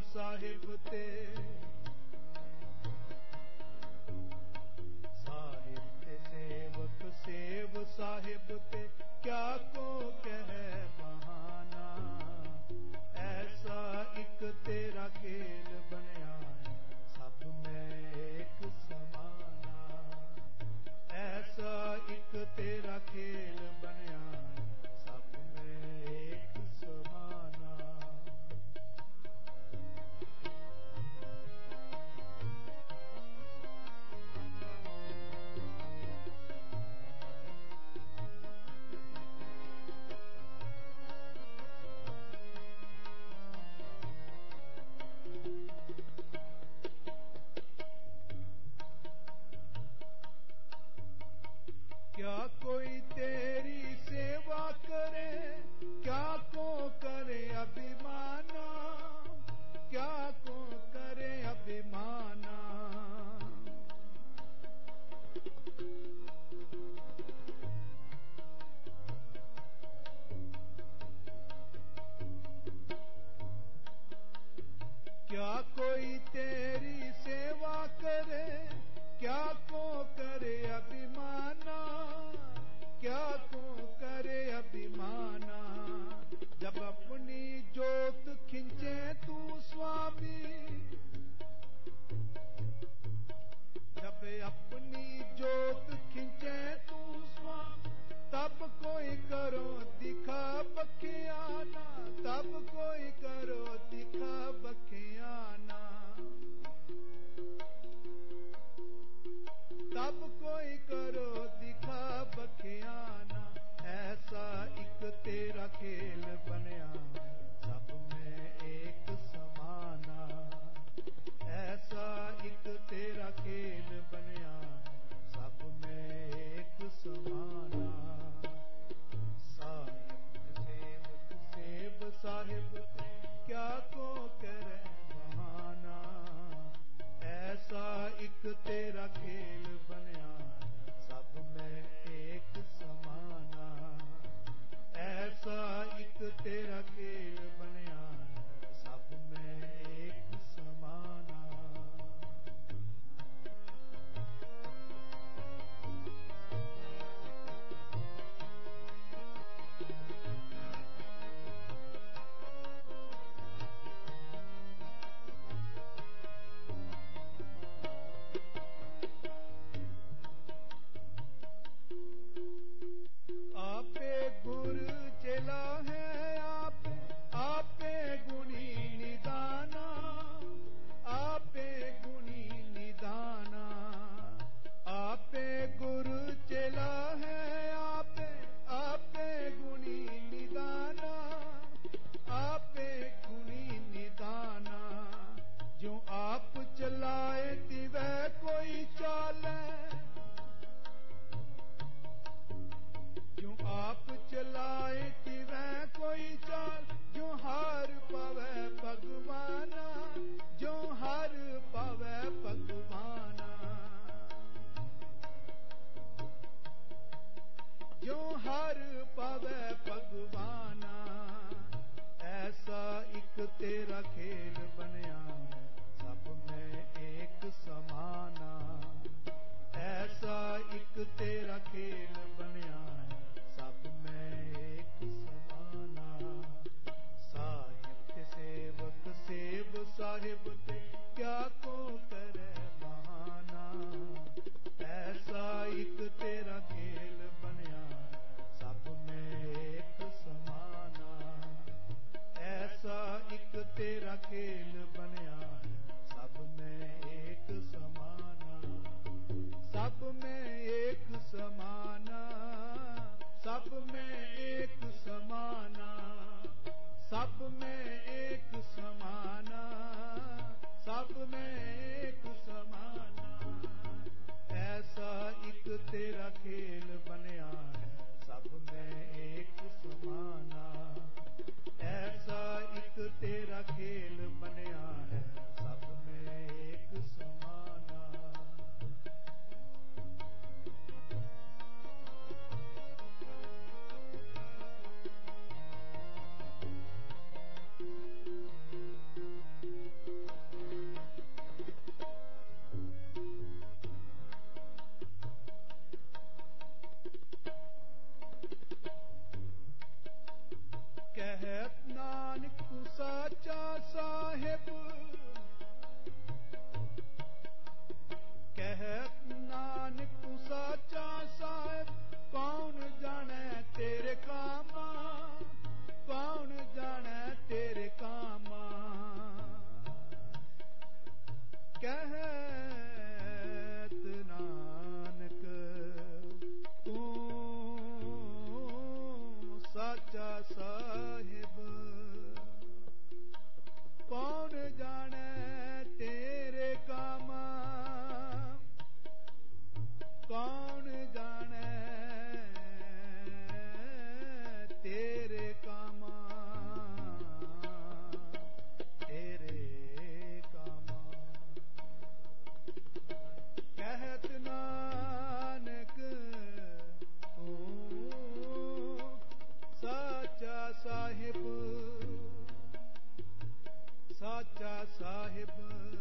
साहिब ते सेवक सेव साहिब ते क्या को कह बहाना ऐसा एक तेरा खेल बनया सब में एक समाना ऐसा एक तेरा खेल बनया सब में एक समाना क्या कोई तेरी सेवा करे क्या को करे अभिमाना क्या को करे अभिमाना क्या कोई तेरी सेवा करे क्या को करे अभिमाना क्या को करे अभिमाना जब अपनी जोत खिंचे तू स्वामी जब अपनी जोत खिंचे तू स्वामी तब कोई करो दिखा बखियाना तब कोई करो दिखा बखियाना तब कोई करो दिखा बखियाना ऐसा एक तेरा खेल बनया सब में एक समाना ऐसा एक तेरा खेल बनया सब में एक समाना साहिब सेवक सेव साहिब क्या को करे बहाना ऐसा एक तेरा खेल बनया सब में एक समाना ऐसा एक तेरा खेल बनया सब में एक समाना आपे गुर चेला है आपे गुणी निदाना आपे गुणी निदाना आपे गुरु चेला है आपे गुणी निदाना आपे गुणी निदाना जो आप चलाए तिवै कोई चाले जो आप चलाए तिवै कोई चाल जो हार पावे भगवाना जो हार पावे भगवाना जो हार पावे भगवाना ऐसा एक तेरा खेल बनया सब में एक समाना ऐसा एक तेरा खेल बनया सब में एक समाना साहिब के सेवक सेव साहिब ते क्या को करे बहाना ऐसा एक तेरा खेल बनया सब में एक समाना ऐसा एक तेरा खेल बनया सब में एक समाना सब में एक समाना सब में एक समाना सब में एक समाना सब में एक समाना ऐसा एक तेरा खेल बनया है सब में एक समाना ऐसा एक तेरा खेल बनया है सब में एक समाना ਸਾਚਾ ਸਾਹਿਬ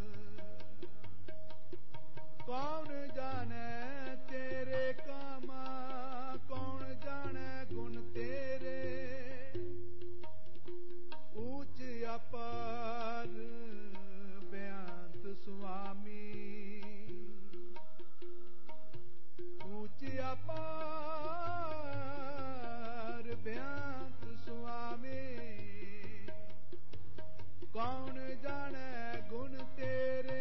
ਕੌਣ ਜਾਣੈ ਤੇਰੇ ਕਾਮਾ, ਕੌਣ ਜਾਣੈ ਗੁਣ ਤੇਰੇ, ਊਚ ਅਪਾਰ ਬੇਅੰਤ ਸੁਆਮੀ, ਊਚ ਅਪਾਰ ਬੇਅੰਤ ਸੁਆਮੀ, ਕੌਣ ਜਾਣੈ ਗੁਣ ਤੇਰੇ,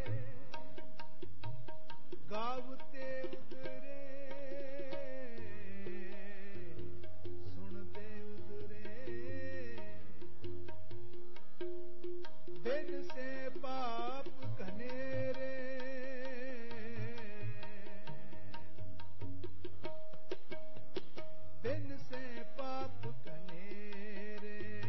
ਗਾਵਤੇ ਉਦਰੇ ਸੁਣਦੇ ਉਦਰੇ, ਬਿਨ ਸੇ ਪਾਪ ਘਨੇਰੇ, ਬਿਨ ਸੇ ਪਾਪ ਘਨੇਰੇ,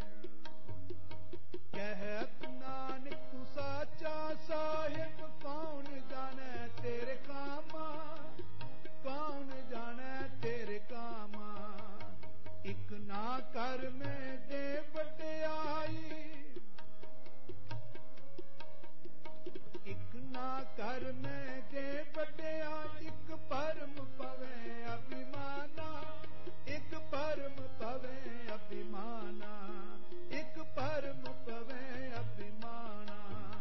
ਕਹਿਤ ਨਾਨਕ ਤੂੰ ਸਾਚਾ ਸਾਹਿਬ ਕੌਣ ਜਾਣੈ ਤੇਰੇ ਕਾਮਾ, ਕੌਣ ਜਾਣੈ ਤੇਰੇ ਕਾਮਾ, ਇਕ ਨਾ ਕਰ ਮੈਂ ਦੇ ਵਡਿਆਈ, ਇਕ ਨਾ ਕਰ ਮੈਂ ਦੇ ਵਡਿਆਈ, ਇਕ ਪਰਮ ਪਵੇ ਅਭਿਮਾਨਾ, ਇਕ ਪਰਮ ਪਵੇ ਅਭਿਮਾਨਾ, ਇਕ ਪਰਮ ਪਵੇ ਅਭਿਮਾਨਾ,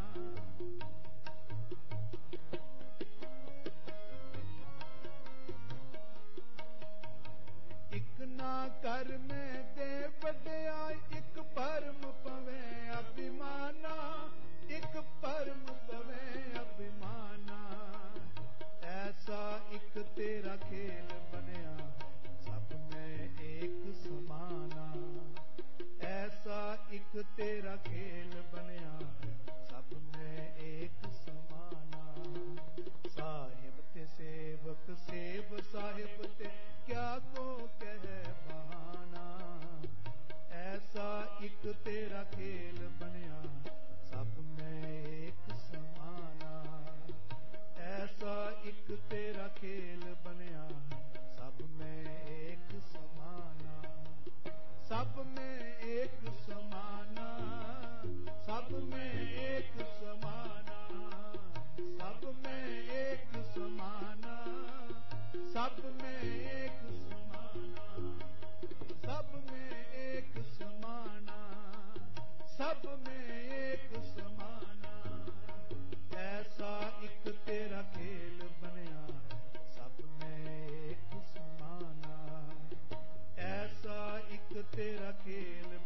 ਇਕ ਨਾ ਕਰ ਮੈਂ ਦੇ ਵਡਿਆਈ, ਇਕ ਪਰਮ ਪਵੇ ਅਭਿਮਾਨਾ, ਇਕ ਪਰਮ ਪਵੇ ਅਭਿਮਾਨਾ, ਐਸਾ ਇਕ ਤੇਰਾ ਖੇਲ ਬਣਿਆ ਸਭ ਮੈਂ ਏਕ ਸਮਾਨਾ, ਐਸਾ ਇਕ ਤੇਰਾ ਖੇਲ ਬਣਿਆ ਸਭ ਮੈਂ ਏਕ ਸਮਾਨਾ, ਸਾਹਿਬ ਤੇ ਸੇਵਕ ਸੇਵ ਸਾਹਿਬ ਤੇ ਕਿਆ ਕੋ ਕਹਿ ਬਹਾਨਾ, ਐਸਾ ਇਕ ਤੇਰਾ ਖੇਲ ਬਣਿਆ ਸਭ ਮੈਂ ਏਕ ਸਮਾਨਾ, ਐਸਾ ਇਕ ਤੇਰਾ ਖੇਲ ਬਣਿਆ ਸਭ ਮੈਂ ਏਕ ਸਮਾਨਾ, ਸਭ ਮੈਂ ਏਕ ਸਮਾਨਾ, ਸਭ ਮੈਂ ਏਕ ਸਮਾਨਾ, ਸਭ ਮੈਂ ਏਕ ਸਮਾਨਾ, ਸਭ ਮੈਂ ਏਕ ਸਮਾਨਾ, ਸਭ ਮੈਂ ਏਕ ਸਮਾਨਾ, ਸਭ ਮੈਂ ਏਕ ਸਮਾਨਾ, ਐਸਾ ਇਕ ਤੇਰਾ ਖੇਲ ਬਣਿਆ ਸਭ ਮੈਂ ਏਕ ਸਮਾਨਾ, ਐਸਾ ਇਕ ਤੇਰਾ ਖੇਲ